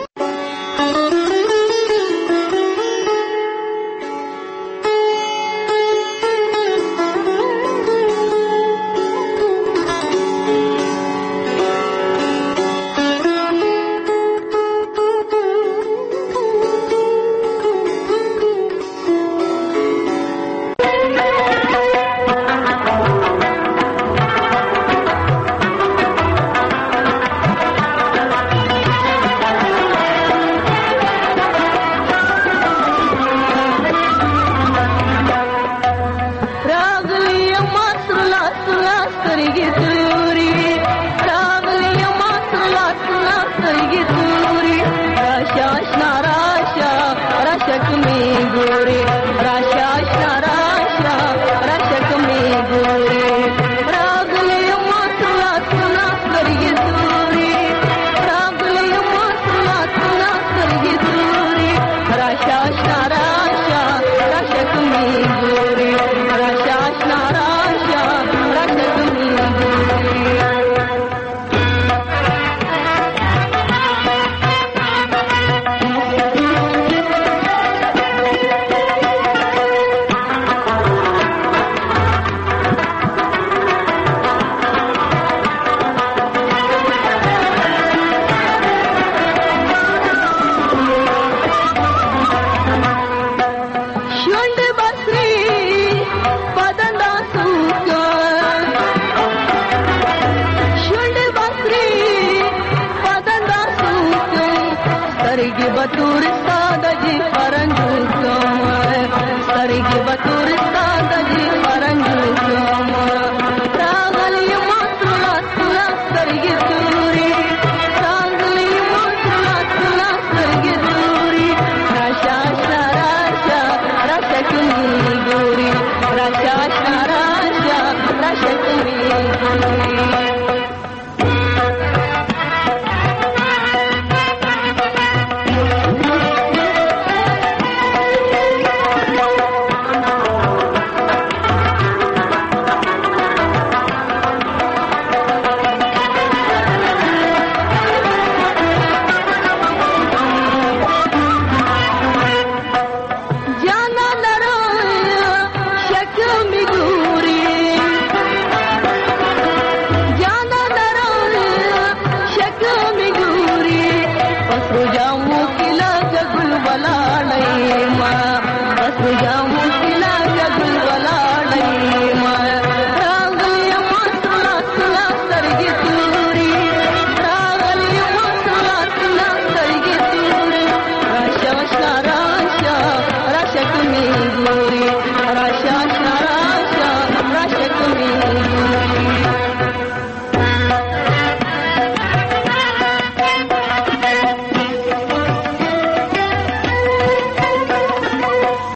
سترګې به تور ستا د جې پرنجو کوم سترګې سترګې به تورستا دلې فرنګ شوما راغلی مطرلا سلا سترګې تورې راغلی مطرلا سلا سترګې تورې راشه اشنا راشه راشه کمې ګورې راشه اشنا راشه راشه کمې ګورې